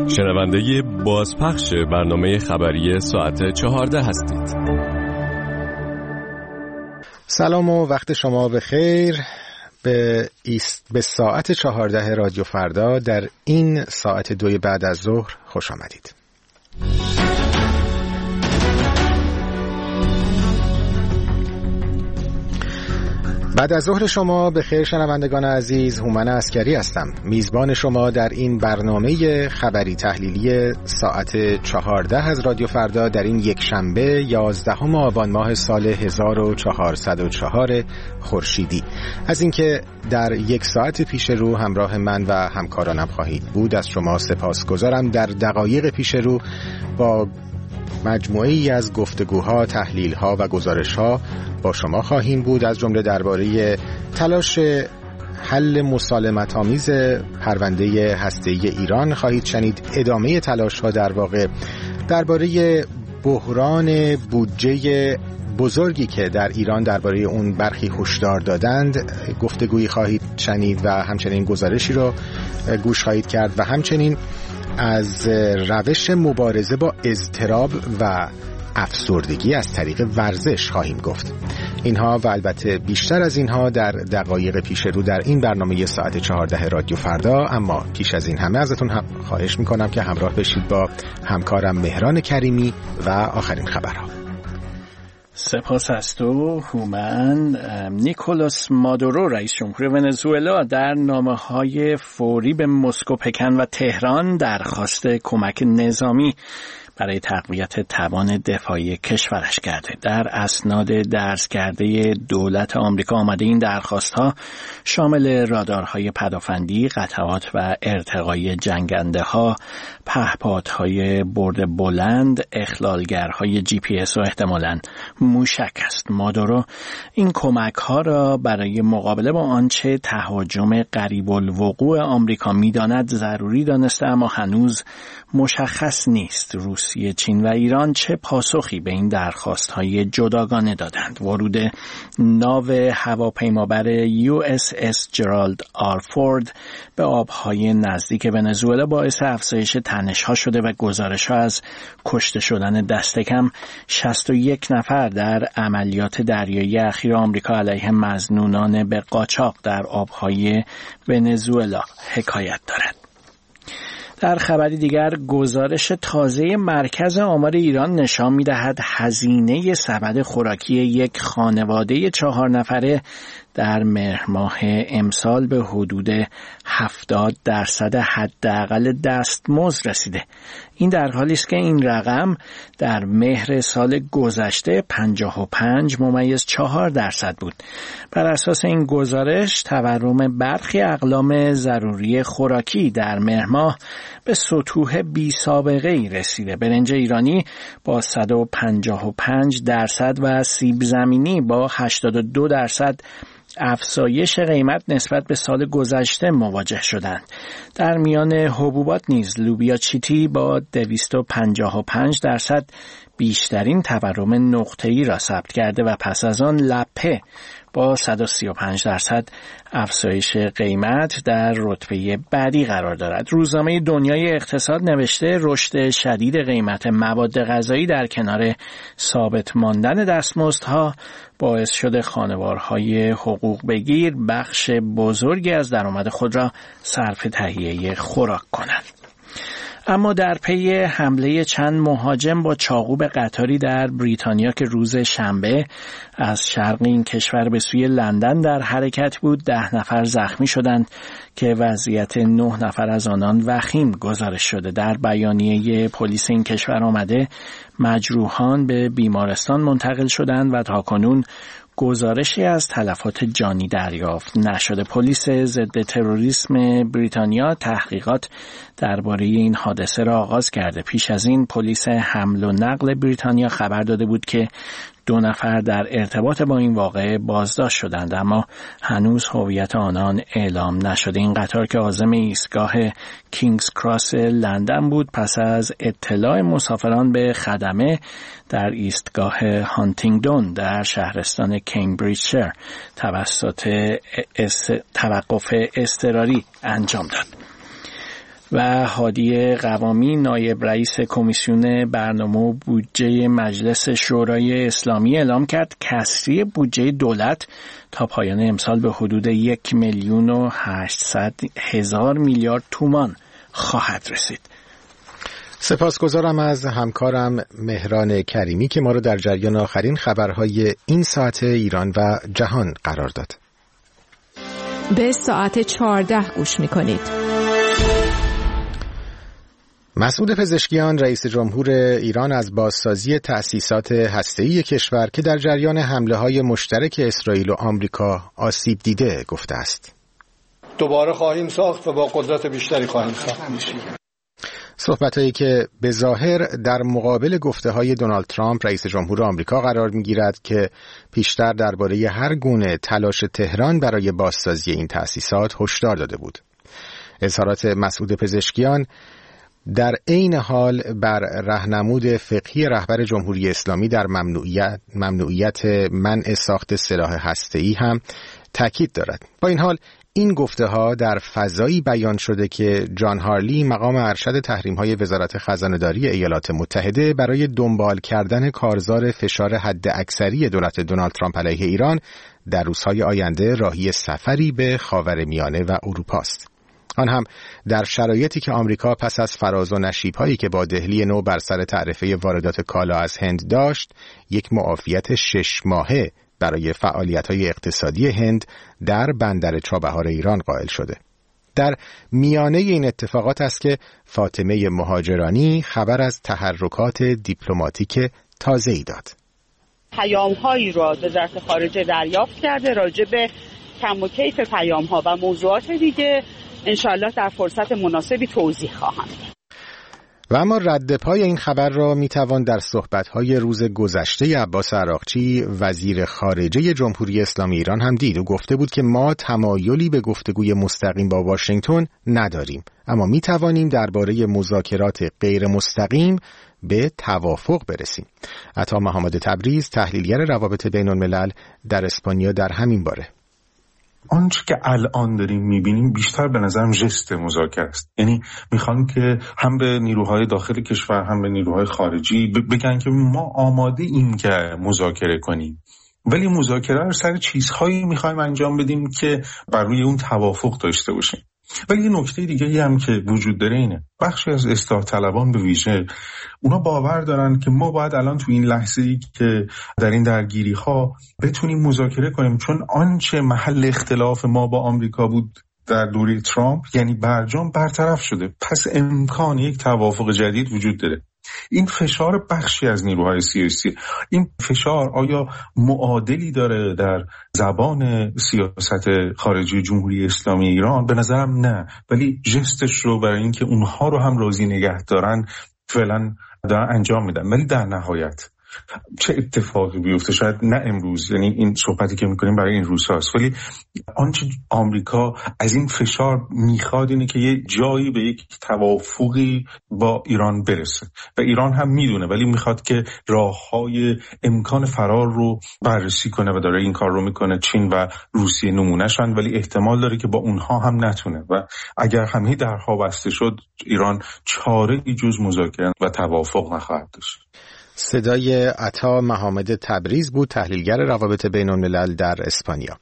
شنونده بازپخش برنامه خبری ساعت 14 هستید. سلام و وقت شما بخیر. به ساعت 14 رادیو فردا در این ساعت 2 بعد از ظهر خوش آمدید. بعد از ظهر شما به خیر شنوندگان عزیز. هومن عسکری هستم، میزبان شما در این برنامه خبری تحلیلی ساعت 14 از رادیو فردا در این یک شنبه 11 آبان ماه سال 1404 خورشیدی. از اینکه در یک ساعت پیش رو همراه من و همکارانم خواهید بود از شما سپاسگزارم. در دقایق پیش رو با مجموعه‌ای از گفتگوها، تحلیل‌ها و گزارش‌ها با شما خواهیم بود، از جمله درباره تلاش حل مسالمت‌آمیز پرونده هسته‌ای ایران خواهید شنید. ادامه تلاش‌ها در واقع درباره بحران بودجه بزرگی که در ایران درباره اون برخی هشدار دادند گفتگویی خواهید شنید و همچنین گزارشی رو گوش خواهید کرد و همچنین از روش مبارزه با اضطراب و افسردگی از طریق ورزش خواهیم گفت. اینها و البته بیشتر از اینها در دقایق پیش رو در این برنامه ساعت 14 رادیو فردا. اما پیش از این همه ازتون خواهش میکنم که همراه بشید با همکارم مهران کریمی و آخرین خبرها. سپاس از تو هومن. نیکولاس مادورو رئیس جمهور ونزوئلا در نامه‌های فوری به مسکو، پکن و تهران درخواست کمک نظامی برای تقویت توان دفاعی کشورش کرده. در اسناد درج کرده دولت آمریکا آمده این درخواست‌ها شامل رادارهای پدافندی، قطعات و ارتقای جنگنده‌ها، پهپادهای برد بلند، اخلالگرهای GPS و احتمالاً موشک است. مادورو این کمک‌ها را برای مقابله با آنچه تهاجم قریب الوقوع آمریکا می‌داند ضروری دانسته، اما هنوز مشخص نیست روسیه، چین و ایران چه پاسخی به این درخواست‌های جداگانه دادند. ورود ناو هواپیمابر USS جرالد آر فورد به آبهای نزدیک ونزوئلا باعث افزایش تنش‌ها شده و گزارش‌ها از کشته شدن دست کم 61 نفر در عملیات دریایی اخیر آمریکا علیه مظنونان به قاچاق در آبهای ونزوئلا حکایت دارد. در خبری دیگر، گزارش تازه مرکز آمار ایران نشان می‌دهد هزینه سبد خوراکی یک خانواده 4 نفره در مهر ماه امسال به حدود 70% حداقل دستمزد رسیده. این در حالی است که این رقم در مهر سال گذشته 55.4% بود. بر اساس این گزارش تورم برخی اقلام ضروری خوراکی در مهر ماه به سطوح بی سابقه‌ای رسیده. برنج ایرانی با 155% و سیب زمینی با 82% افزایش قیمت نسبت به سال گذشته مواجه شدند. در میان حبوبات نیز لوبیا چیتی با 255% بیشترین تورم نقطه‌ای را ثبت کرده و پس از آن لپه با 135% افزایش قیمت در رتبه بعدی قرار دارد. روزنامه دنیای اقتصاد نوشته رشد شدید قیمت مواد غذایی در کنار ثابت ماندن دستمزدها باعث شده خانوارهای حقوق بگیر بخش بزرگی از درآمد خود را صرف تهیه خوراک کنند. اما در پی حمله چند مهاجم با چاقو به قطاری در بریتانیا که روز شنبه از شرق این کشور به سوی لندن در حرکت بود، 10 نفر زخمی شدند که وضعیت 9 نفر از آنان وخیم گزارش شده. در بیانیه پلیس این کشور آمده مجروحان به بیمارستان منتقل شدند و تاکنون گزارشی از تلفات جانی دریافت نشده. پلیس ضد تروریسم بریتانیا تحقیقات درباره این حادثه را آغاز کرده. پیش از این پلیس حمل و نقل بریتانیا خبر داده بود که 2 نفر در ارتباط با این واقعه بازداشت شدند، اما هنوز هویت آنان اعلام نشده. این قطار که عازم ایستگاه کینگز کراس لندن بود پس از اطلاع مسافران به خدمه در ایستگاه هانتینگدون در شهرستان کمبریجشایر توسط توقف اضطراری انجام داد. و هادی قوامی نایب رئیس کمیسیون برنامه و بودجه مجلس شورای اسلامی اعلام کرد کسری بودجه دولت تا پایان امسال به حدود 1,800,000 میلیارد تومان خواهد رسید. سپاسگزارم از همکارم مهران کریمی که ما رو در جریان آخرین خبرهای این ساعت ایران و جهان قرار داد. به ساعت 14 گوش می‌کنید. مسعود پزشکیان رئیس جمهور ایران از بازسازی تأسیسات هسته‌ای کشور که در جریان حمله‌های مشترک اسرائیل و آمریکا آسیب دیده گفته است. دوباره خواهیم ساخت و با قدرت بیشتری خواهیم ساخت. صحبت‌هایی که به ظاهر در مقابل گفته‌های دونالد ترامپ رئیس جمهور آمریکا قرار می‌گیرد که پیشتر درباره هر گونه تلاش تهران برای بازسازی این تأسیسات هشدار داده بود. اظهارات مسعود پزشکیان در عین حال بر راهنمود فقهی رهبر جمهوری اسلامی در ممنوعیت منع ساخت سلاح هسته‌ای هم تاکید دارد. با این حال این گفته‌ها در فضایی بیان شده که جان هارلی مقام ارشد تحریم‌های وزارت خزانه‌داری ایالات متحده برای دنبال کردن کارزار فشار حد اکثری دولت دونالد ترامپ علیه ایران در روزهای آینده راهی سفری به خاورمیانه و اروپا است. آن هم در شرایطی که آمریکا پس از فراز و نشیب‌هایی که با دهلی نو بر سر تعرفه واردات کالا از هند داشت، یک معافیت 6 ماهه برای فعالیت‌های اقتصادی هند در بندر چابهار ایران قائل شده. در میانه این اتفاقات است که فاطمه مهاجرانی خبر از تحرکات دیپلماتیک تازه‌ای داد. پیام‌هایی را وزارت خارجه دریافت کرده راجع به کم و کیف پیام‌ها و موضوعات دیگه انشاءالله در فرصت مناسبی توضیح خواهم داد. و اما رد پای این خبر را میتوان در صحبت‌های روز گذشته عباس عراقچی وزیر خارجه جمهوری اسلامی ایران هم دید و گفته بود که ما تمایلی به گفتگوی مستقیم با واشنگتن نداریم، اما میتوانیم درباره مذاکرات غیر مستقیم به توافق برسیم. عطا محمد تبریز تحلیلگر روابط بین‌الملل در اسپانیا در همین باره. آنچه که الان داریم میبینیم بیشتر به نظرم ژست مذاکره است. یعنی میخوان که هم به نیروهای داخل کشور هم به نیروهای خارجی بگن که ما آماده ایم که مذاکره کنیم، ولی مذاکره رو سر چیزهایی میخوایم انجام بدیم که بر روی اون توافق داشته باشیم. ولی یه نکته دیگه هم که وجود داره اینه، بخشی از اصلاح طلبان به ویژه اونا باور دارن که ما باید الان تو این لحظه‌ای که در این درگیری ها بتونیم مذاکره کنیم، چون آنچه محل اختلاف ما با آمریکا بود در دوره ترامپ یعنی برجام برطرف شده، پس امکان یک توافق جدید وجود داره. این فشار بخشی از نیروهای سیاسی، این فشار آیا معادلی داره در زبان سیاست خارجی جمهوری اسلامی ایران؟ به نظرم نه، ولی ژستش رو برای اینکه اونها رو هم راضی نگه دارن فعلا دارن انجام میدن. ولی در نهایت چه اتفاقی بیفته شاید نه امروز، یعنی این صحبتی که میکنیم برای این روزهاست، ولی آنچه آمریکا از این فشار میخواد اینه که یه جایی به یک توافقی با ایران برسه و ایران هم میدونه، ولی میخواد که راههای امکان فرار رو بررسی کنه و داره این کار رو میکنه. چین و روسیه نمونهشن، ولی احتمال داره که با اونها هم نتونه و اگر همه درها بسته شد ایران چاره‌ای جز مذاکره و توافق نخواهد داشت. صدای عطا محمد تبریز بود، تحلیلگر روابط بین‌الملل در اسپانیا.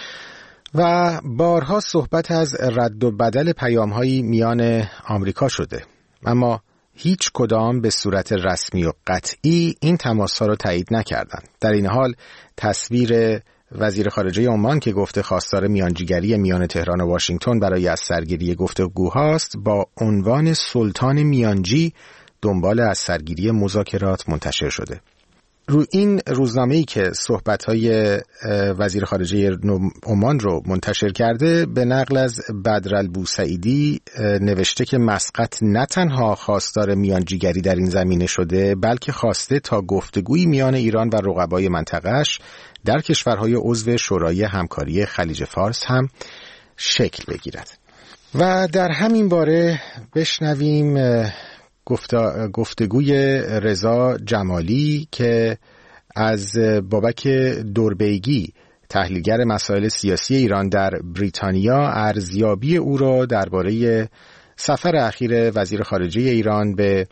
و بارها صحبت از رد و بدل پیام‌هایی میان آمریکا شده، اما هیچ کدام به صورت رسمی و قطعی این تماس‌ها را تایید نکردند. در این حال تصویر وزیر خارجه عمان که گفته خواستار میانجیگری میان تهران و واشنگتن برای از سرگیری گفتگوهاست با عنوان سلطان میانجی دنبال از سرگیری مذاکرات منتشر شده. رو این روزنامه‌ای که صحبت‌های وزیر خارجه عمان رو منتشر کرده به نقل از بدرالبوسعیدی نوشته که مسقط نه تنها خواستار میانجیگری در این زمینه شده، بلکه خواسته تا گفتگوی میان ایران و رقبای منطقه‌اش در کشورهای عضو شورای همکاری خلیج فارس هم شکل بگیرد. و در همین باره بشنویم گفتگوی رضا جمالی که از بابک دوربیگی تحلیلگر مسائل سیاسی ایران در بریتانیا ارزیابی او را درباره سفر اخیر وزیر خارجه ایران به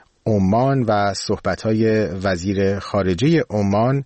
عمان و صحبت‌های وزیر خارجه عمان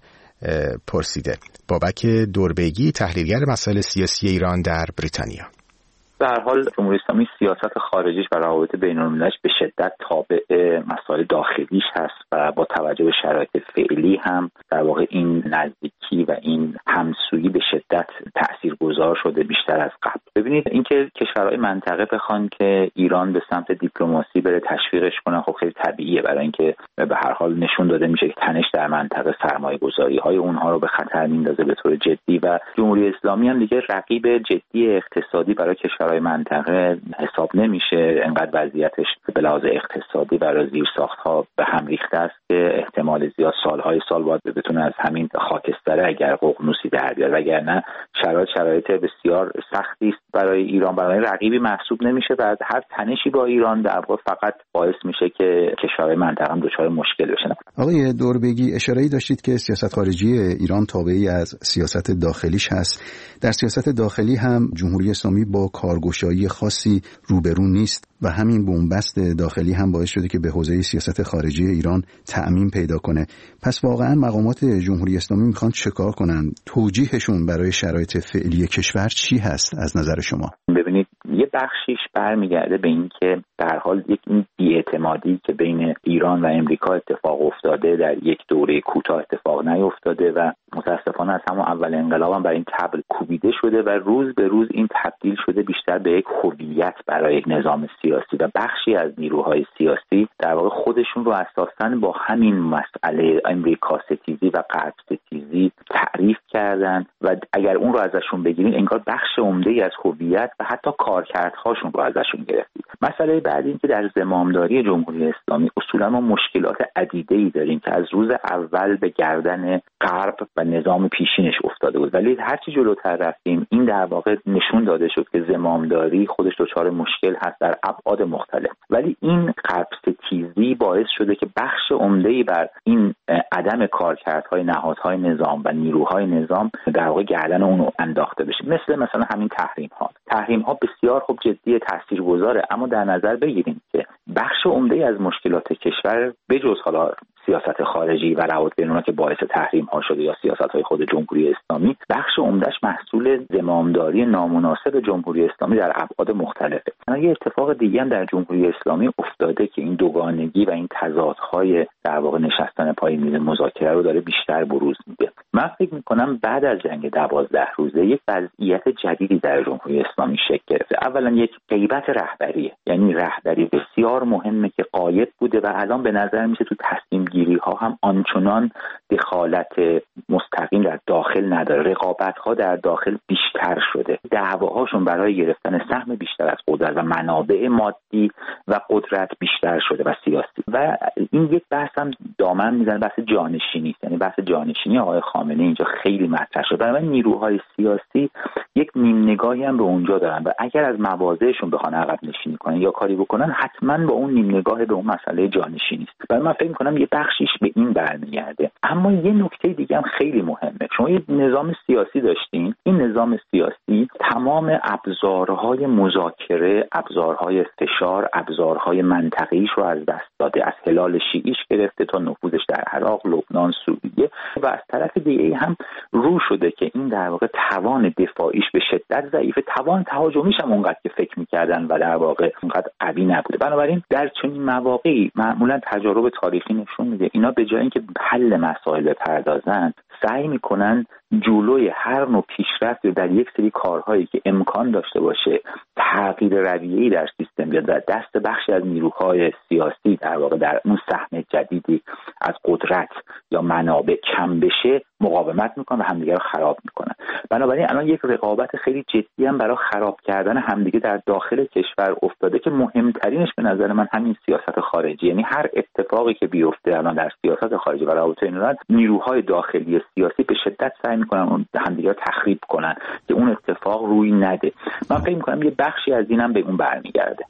پرسیده. بابک دوربیگی، تحلیلگر مسائل سیاسی ایران در بریتانیا. به هر حال جمهوری اسلامی سیاست خارجیش و روابط بین‌المللیش به شدت تابع مسائل داخلیش هست و با توجه به شرایط فعلی هم در واقع این نزدیکی و این همسویی به شدت تاثیرگذار شده بیشتر از قبل. ببینید اینکه کشورهای منطقه بخوان که ایران به سمت دیپلماسی بره تشویقش کنن، خب خیلی طبیعیه، برای اینکه به هر حال نشون داده میشه که تنش در منطقه سرمایه‌گذاری‌های اونها رو به خطر میندازه به طور جدی و جمهوری اسلامی هم دیگه رقیب جدی اقتصادی برای کشورهای منطقه حساب نمیشه. انقدر وضعیتش به لحاظ اقتصادی برای زیرساخت‌ها به هم ریخته است که احتمال زیاد سالهای سال باید بتونه از همین خاکستره اگر ققنوسی در بیاد، وگرنه شرایط بسیار سختی است برای ایران، برای رقیبی محسوب نمیشه و هر تنشی با ایران در واقع فقط باعث میشه که کشورهای منطقه هم دچار مشکل بشن. آقای دوربیگی، اشاره‌ای داشتید که سیاست خارجی ایران تابعی از سیاست داخلیش هست. در سیاست داخلی هم جمهوری اسلامی با کارگشایی خاصی روبرو نیست و همین بنبست داخلی هم باعث شده که به حوزه سیاست خارجی ایران تعمیم پیدا کنه. پس واقعا مقامات جمهوری اسلامی میخوان چیکار کنن؟ توجیهشون برای شرایط فعلی کشور چی هست از نظر شما؟ ببینید، یه بخشیش برمیگرده به این که در حال یک بی‌اعتمادی که بین ایران و امریکا اتفاق افتاده در یک دوره کوتاه اتفاق نیفتاده و متاسفانه از همون اول انقلاب هم بر این طبل کوبیده شده و روز به روز این تبدیل شده بیشتر به یک هویت برای یک نظام سیاسی و بخشی از نیروهای سیاسی در واقع خودشون رو اساساً با همین مسئله امریکا ستیزی و غرب ستیزی تعریف کردن و اگر اون رو ازشون بگیرین انگار بخش عمده‌ای از هویت و حتی کارکردهاشون رو ازشون گرفتید. مسئله بعد این که در زمامداری جمهوری اسلامی اصولاً ما مشکلات عدیده‌ای داریم که از روز اول به گردن غرب و نظام پیشینش افتاده بود، ولی هرچی جلوتر رفتیم این در واقع نشون داده شد که زمامداری خودش دچار مشکل هست در ابعاد مختلف، ولی این غرب ستیزی باعث شده که بخش عمده‌ای بر این عدم کارکردهای نهادهای نظام و نیروهای نظام در واقع گردن اون رو انداخته بشه. مثلا همین تحریم ها بسیار خوب جدی تاثیرگذاره، اما در نظر بگیریم که بخش عمده‌ای از مشکلات کشور بجز حالا سیاست خارجی و روابط بین‌المللی که باعث تحریم ها شده یا سیاست‌های خود جمهوری اسلامی، بخش عمده‌اش محصول زمامداری نامناسب جمهوری اسلامی در ابعاد مختلفه. یه اتفاق دیگه هم در جمهوری اسلامی افتاده که این دوگانگی و این تضادهای در واقع نشستن پای میز مذاکره رو داره بیشتر بروز میده. من فکر می‌کنم بعد از جنگ 12 روزه یک وضعیت جدیدی در جمهوری اسلامی شکل گرفته. اولا یک غیبت رهبریه، یعنی رهبری بسیار مهمه که غایب بوده و الان به نظر میشه تو تصمیم گیری ها هم آنچنان دخالت مستقیم در داخل نداره. رقابت ها در داخل بیشتر شده، دعواهاشون برای گرفتن سهم بیشتر از قدرت و منابع مادی و قدرت بیشتر شده و سیاسی. و این یک بحث هم دامن میزنه، بحث جانشینی، یعنی بحث جانشینی آقای خامنه‌ای اینجا خیلی مطرح شده. برای من نیروهای سیاسی یک نیم نگاهی هم به اونجا دارن و اگر از مواضعشون بخوان عقب نشینی کنن یا کاری بکنن، حتما با اون نیم نگاه به اون مسئله جانشینی است. برای من فکر می‌کنم یه بخشیش به این برمیگرده. اما یه نکته دیگه هم خیلی مهمه. شما یه نظام سیاسی داشتین، این نظام سیاسی تمام ابزارهای مذاکره، ابزارهای فشار، ابزارهای منطقه‌ایش رو از دست داده، از هلال شیعیش گرفته تا نفوذش در عراق، لبنان، سوریه و از طرف دیگه هم رو شده که این در واقع توان دفاعیش به شدت ضعیفه، توان تهاجمیش هم اونقدر که فکر می‌کردن و در واقع اونقدر قوی نبوده. بنابراین در چنین مواقعی معمولا تجارب تاریخی نشون میده اینا به جای اینکه حل مسائل بپردازن، سعی میکنن جلوی هر نوع پیشرفت در یک سری کارهایی که امکان داشته باشه تغییر رویه‌ای در سیستم بیاد و دست بخشی از نیروهای سیاسی در واقع در اون سهم جدیدی از قدرت یا منابع کم بشه مقاومت میکنن و همدیگه رو خراب میکنن. بنابراین الان یک رقابت خیلی جدی هم برای خراب کردن همدیگه در داخل کشور افتاده که مهمترینش به نظر من همین سیاست خارجی، یعنی هر اتفاقی که بیفته الان در سیاست خارجی و روابط بین‌الملل، نیروهای داخلی سیاسی به شدت سعی میکنن اون همدیگه رو تخریب کنن که اون اتفاق روی نده. من فکر میکنم یه بخشی از اینم به اون برمیگرده.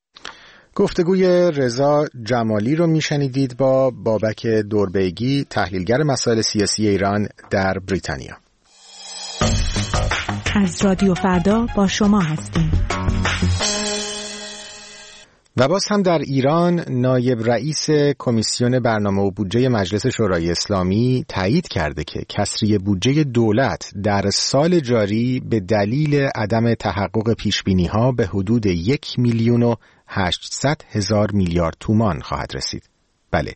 گفتگوی رضا جمالی رو میشنیدید با بابک دوربیگی، تحلیلگر مسائل سیاسی ایران در بریتانیا. از رادیو فردا با شما هستیم. و باز هم در ایران نایب رئیس کمیسیون برنامه و بودجه مجلس شورای اسلامی تایید کرده که کسری بودجه دولت در سال جاری به دلیل عدم تحقق پیشبینی‌ها به حدود 1,800,000 میلیارد تومان خواهد رسید. بله،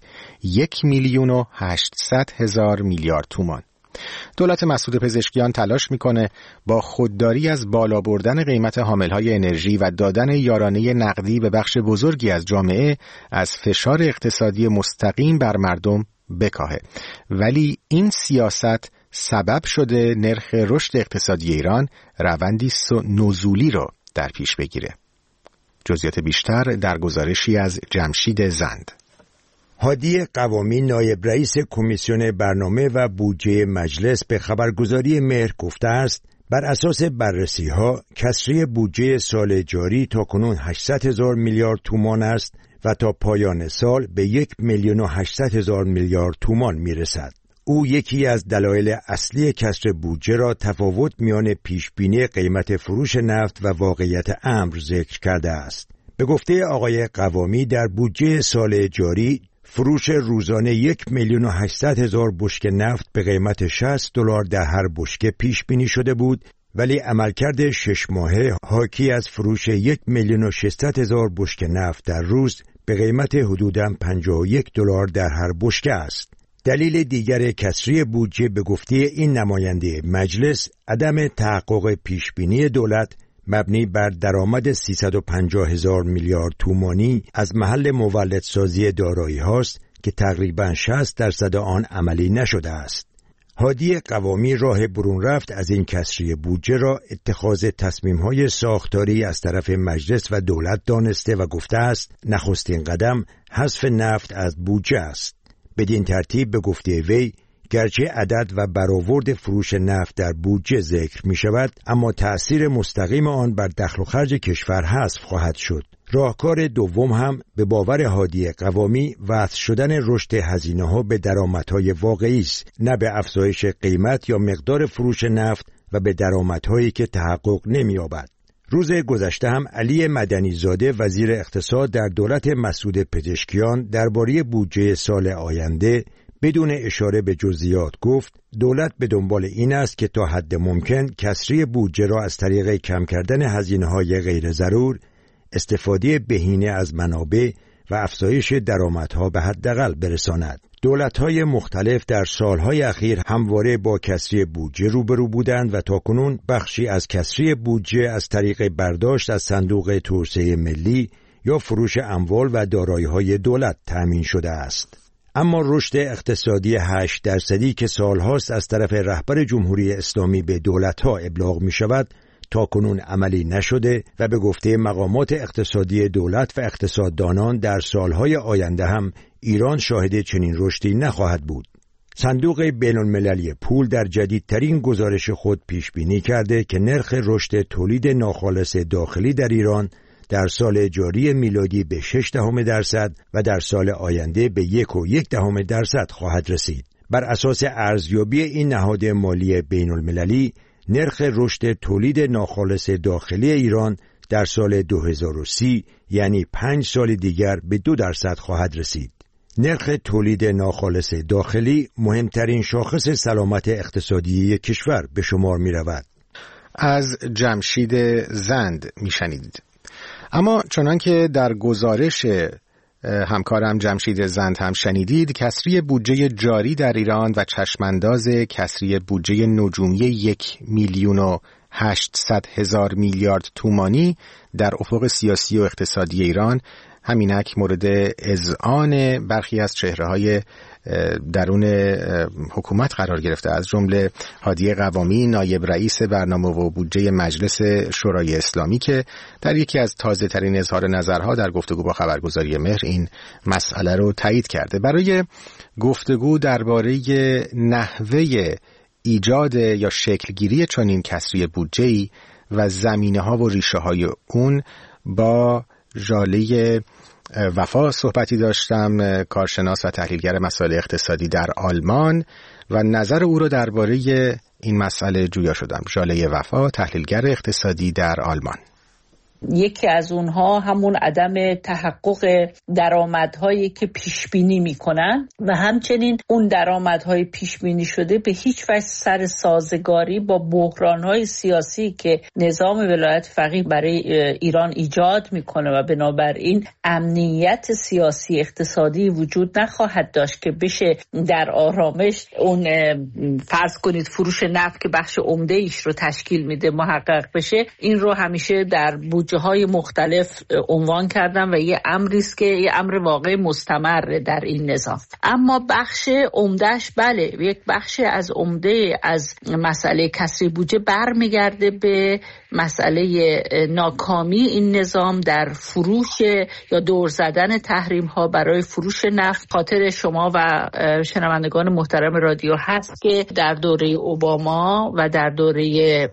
1,800,000 میلیارد تومان. دولت مسعود پزشکیان تلاش میکنه با خودداری از بالا بردن قیمت حاملهای انرژی و دادن یارانه نقدی به بخش بزرگی از جامعه از فشار اقتصادی مستقیم بر مردم بکاهه، ولی این سیاست سبب شده نرخ رشد اقتصادی ایران روندی نزولی رو در پیش بگیره. جزئیات بیشتر در گزارشی از جمشید زند. هادی قوامی نایب رئیس کمیسیون برنامه و بودجه مجلس به خبرگزاری مهر گفته است بر اساس بررسی‌ها کسری بودجه سال جاری تاکنون 800,000 میلیارد تومان است و تا پایان سال به 1,800,000 میلیارد تومان میرسد. او یکی از دلایل اصلی کسر بودجه را تفاوت میان پیشبینی قیمت فروش نفت و واقعیت امر ذکر کرده است. به گفته آقای قوامی در بودجه سال جاری فروش روزانه 1,800,000 بشکه نفت به قیمت $60 در هر بشکه پیش بینی شده بود، ولی عملکرد 6 ماهه حاکی از فروش 1,600,000 بشکه نفت در روز به قیمت حدوداً $51 در هر بشکه است. دلیل دیگر کسری بودجه به گفته این نماینده مجلس عدم تحقق پیشبینی دولت مبنی بر درآمد 350,000 میلیارد تومانی از محل مولدسازی دارایی هاست که تقریباً 60% آن عملی نشده است. هادی قوامی راه برون رفت از این کسری بودجه را اتخاذ تصمیم‌های ساختاری از طرف مجلس و دولت دانسته و گفته است نخستین قدم حذف نفت از بودجه است. بدین ترتیب به گفته وی گرچه عدد و برآورد فروش نفت در بودجه ذکر می شود، اما تأثیر مستقیم آن بر دخل و خرج کشور حذف خواهد شد. راهکار دوم هم به باور هادی قوامی وصل شدن رشد هزینه‌ها به درآمدهای واقعی است، نه به افزایش قیمت یا مقدار فروش نفت و به درآمدهایی که تحقق نمی‌یابد. روز گذشته هم علی مدنی زاده وزیر اقتصاد در دولت مسعود پزشکیان درباره بودجه سال آینده بدون اشاره به جزئیات گفت دولت به دنبال این است که تا حد ممکن کسری بودجه را از طریق کم کردن هزینه‌های غیر ضرور، استفاده بهینه از منابع و افزایش درآمدها به حداقل برساند. دولت‌های مختلف در سالهای اخیر همواره با کسری بودجه روبرو بودند و تاکنون بخشی از کسری بودجه از طریق برداشت از صندوق توسعه ملی یا فروش اموال و دارایی‌های دولت تأمین شده است. اما رشد اقتصادی 8% که سالهاست از طرف رهبر جمهوری اسلامی به دولت‌ها ابلاغ می‌شود تاکنون عملی نشده و به گفته مقامات اقتصادی دولت و اقتصاددانان در سالهای آینده هم ایران شاهد چنین رشدی نخواهد بود. صندوق بین‌المللی پول در جدیدترین گزارش خود پیش بینی کرده که نرخ رشد تولید ناخالص داخلی در ایران در سال جاری میلادی به 0.6% و در سال آینده به 1.1% خواهد رسید. بر اساس ارزیابی این نهاد مالی بین‌المللی نرخ رشد تولید ناخالص داخلی ایران در سال 2030 یعنی 5 سال دیگر به 2% خواهد رسید. نرخ تولید ناخالص داخلی مهمترین شاخص سلامت اقتصادی کشور به شمار می رود. از جمشید زند می شنید. اما چنان که در گزارش همکارم جمشید زند هم شنیدید، کسری بودجه جاری در ایران و چشمانداز کسری بودجه نجومی 1,800,000 میلیارد تومانی در افق سیاسی و اقتصادی ایران همینک مورد اذعان برخی از چهره‌های درون حکومت قرار گرفته، از جمله هادی قوامی نایب رئیس برنامه و بودجه مجلس شورای اسلامی که در یکی از تازه ترین اظهار نظرها در گفتگو با خبرگزاری مهر این مسئله رو تایید کرده. برای گفتگو درباره نحوه ایجاد یا شکلگیری چنین کسری بودجه‌ای و زمینه‌ها و ریشه‌های اون با ژاله وفا صحبتی داشتم، کارشناس و تحلیلگر مسائل اقتصادی در آلمان، و نظر او را درباره این مسئله جویا شدم. ژاله وفا، تحلیلگر اقتصادی در آلمان. یکی از اونها همون عدم تحقق درآمدهایی که پیش بینی میکنن و همچنین اون درآمدهای پیش بینی شده به هیچ وجه سر سازگاری با بحرانهای سیاسی که نظام ولایت فقیه برای ایران ایجاد میکنه و بنابراین امنیت سیاسی اقتصادی وجود نخواهد داشت که بشه در آرامش اون فرض کنید فروش نفت که بخش عمده ایش رو تشکیل میده محقق بشه. این رو همیشه در بودجه های مختلف عنوان کردم و یه امری است که یه امر واقع مستمر در این نظام. اما بخش عمدهش بله یک بخش از عمده از مسئله کسری بودجه برمیگرده به مسئله ناکامی این نظام در فروش یا دور زدن تحریم ها برای فروش نفت. خاطر شما و شنوندگان محترم رادیو هست که در دوره اوباما و در دوره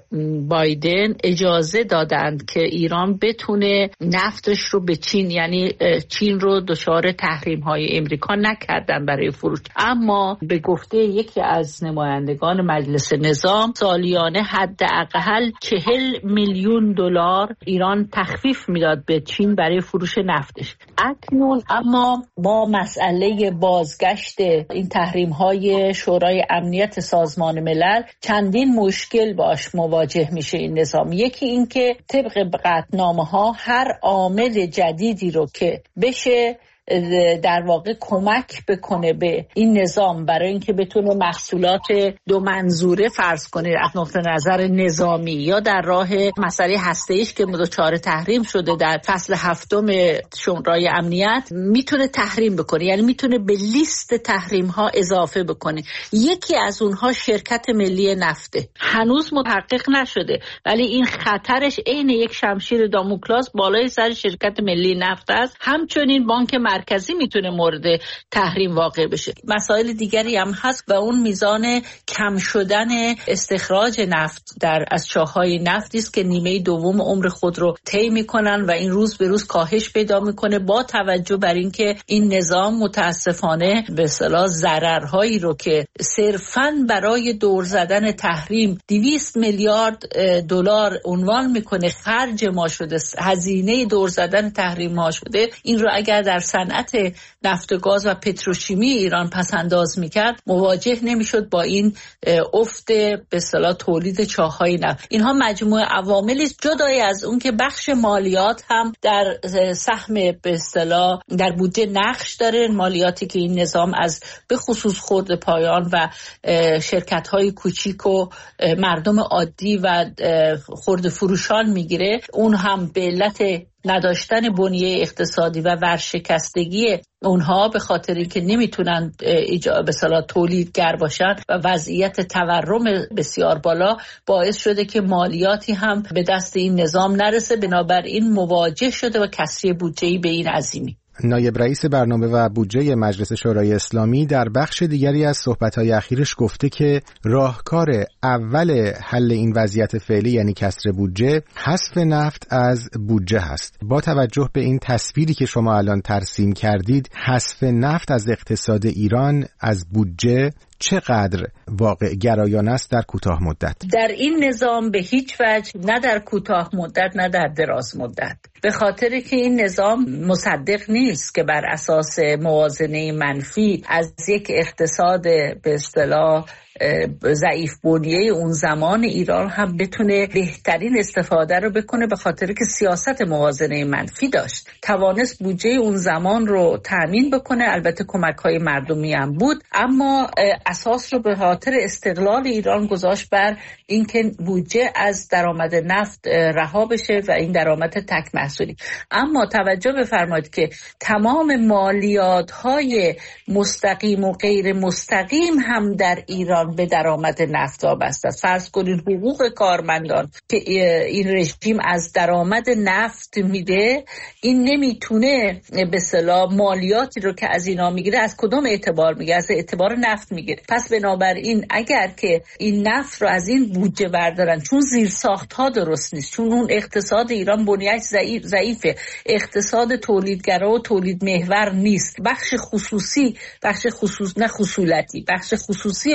بایدن اجازه دادند که ایران بتونه نفتش رو به چین، یعنی چین رو دچار تحریم های امریکا نکردن برای فروش. اما به گفته یکی از نمایندگان مجلس نظام سالیانه حداقل 40 میلیون دلار ایران تخفیف میداد به چین برای فروش نفتش. اکنون اما با مسئله بازگشت این تحریم های شورای امنیت سازمان ملل چندین مشکل باش مواجه میشه این نظام. یکی این که طبق قطعنامه ها هر عامل جدیدی رو که بشه در واقع کمک بکنه به این نظام برای اینکه بتونه محصولات دو منظوره فرض کنه از نقطه نظر نظامی یا در راه مسئله هسته‌ایش که دچار تحریم شده در فصل 7 شورای امنیت میتونه تحریم بکنه، یعنی میتونه به لیست تحریم ها اضافه بکنه. یکی از اونها شرکت ملی نفته، هنوز محقق نشده ولی این خطرش عین یک شمشیر داموکلاس بالای سر شرکت ملی نفت است. همچنین بانک مرکزی میتونه مورد تحریم واقع بشه. مسائل دیگری هم هست و اون میزان کم شدن استخراج نفت از چاه‌های نفتی است که نیمه دوم عمر خود رو طی میکنن و این روز به روز کاهش پیدا میکنه با توجه بر اینکه این نظام متاسفانه به اصطلاح ضررهایی رو که صرفاً برای دور زدن تحریم 200 میلیارد دلار عنوان میکنه خرج ما شده، هزینه دور زدن تحریم ما شده، این رو اگر در صنعت نفت و گاز و پتروشیمی ایران پس انداز میکرد مواجه نمیشد با این افت به اصطلاح تولید چاه‌های نفت. اینها مجموعه عواملی است جدای از اون که بخش مالیات هم در سهم به اصطلاح در بودجه نقش داره. مالیاتی که این نظام از به خصوص خرد پایان و شرکت‌های کوچیک و مردم عادی و خرد فروشان میگیره، اون هم به علت نداشتن بنیه اقتصادی و ورشکستگی اونها به خاطر اینکه نمیتونن به اصطلاح تولیدگر باشن و وضعیت تورم بسیار بالا باعث شده که مالیاتی هم به دست این نظام نرسه. بنابراین مواجه شده و کسری بودجه‌ای به این عظیمی. نایب رئیس برنامه و بودجه مجلس شورای اسلامی در بخش دیگری از صحبت‌های اخیرش گفته که راهکار اول حل این وضعیت فعلی یعنی کسر بودجه حذف نفت از بودجه هست. با توجه به این تصویری که شما الان ترسیم کردید، حذف نفت از اقتصاد ایران از بودجه چقدر واقع گرایانه است در کوتاه مدت؟ در این نظام به هیچ وجه، نه در کوتاه مدت نه در دراز مدت، به خاطر که این نظام مصدق نیست که بر اساس موازنه منفی از یک اقتصاد به اصطلاح ضعیف بنیه اون زمان ایران هم بتونه بهترین استفاده رو بکنه، به خاطر که سیاست موازنه منفی داشت. توانست بودجه اون زمان رو تامین بکنه، البته کمک‌های مردمی هم بود، اما اساس رو به خاطر استقلال ایران گذاشت بر اینکه بودجه از درآمد نفت رها بشه و این درآمد تک محصولی. اما توجه بفرمایید که تمام مالیات‌های مستقیم و غیر مستقیم هم در ایران به درآمد نفت وابسته است. فرض کنید حقوق کارمندان که این رژیم از درآمد نفت میده، این نمیتونه به اصطلاح مالیاتی رو که از اینا میگیره از کدوم اعتبار میگیره؟ از اعتبار نفت میگیره. پس بنابراین اگر که این نفت رو از این بودجه بردارن، چون زیرساخت‌ها درست نیست، چون اون اقتصاد ایران بنیه‌اش ضعیفه، اقتصاد تولیدگرا و تولید محور نیست، بخش خصوصی نه خصولتی، بخش خصوصی واقعی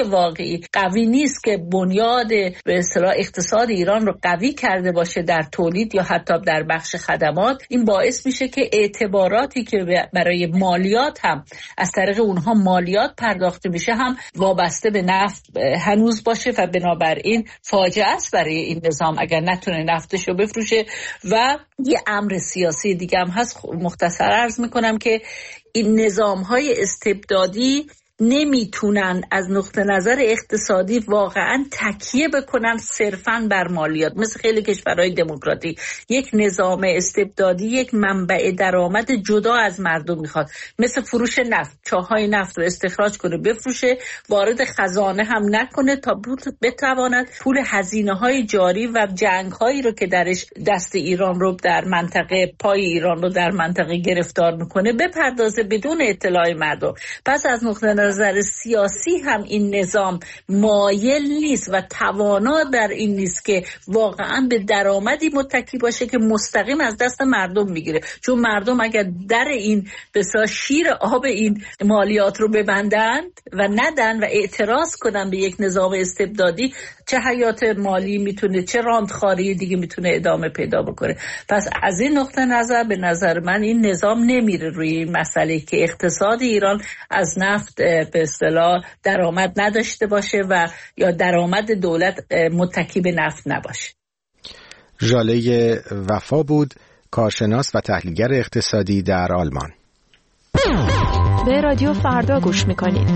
واقعی قوی نیست که بنیاد به اصطلاح اقتصاد ایران رو قوی کرده باشه در تولید یا حتی در بخش خدمات، این باعث میشه که اعتباراتی که برای مالیات هم از طریق اونها مالیات پرداخته میشه هم وابسته به نفت هنوز باشه و بنابراین فاجعه است برای این نظام اگر نتونه نفتش رو بفروشه. و یه امر سیاسی دیگه هم هست، مختصر عرض میکنم که این نظام‌های استبدادی نمیتونن از نقطه نظر اقتصادی واقعا تکیه بکنن صرفاً بر مالیات. مثل خیلی کشورهای دموکراتیک یک نظام استبدادی یک منبع درآمد جدا از مردم میخواد، مثل فروش نفت، چاهای نفت رو استخراج کنه بفروشه، وارد خزانه هم نکنه تا بتواند پول هزینه‌های جاری و جنگ‌هایی رو که درش دست ایران رو در منطقه پای ایران رو در منطقه گرفتار میکنه بپردازه بدون اطلاع مردم. پس از نقطه نظر سیاسی هم این نظام مایل نیست و توانا در این نیست که واقعا به درآمدی متکی باشه که مستقیم از دست مردم میگیره، چون مردم اگر در این بسیار شیر آب این مالیات رو ببندند و ندن و اعتراض کنن به یک نظام استبدادی، چه حیات مالی میتونه، چه راندخاری دیگه میتونه ادامه پیدا بکنه. پس از این نقطه نظر به نظر من این نظام نمیره روی این مسئله که اقتصاد ایران از نفت به اصطلاح درآمد نداشته باشه و یا درآمد دولت متکی به نفت نباشه. ژاله وفا بود، کارشناس و تحلیلگر اقتصادی در آلمان. به رادیو فردا گوش میکنید.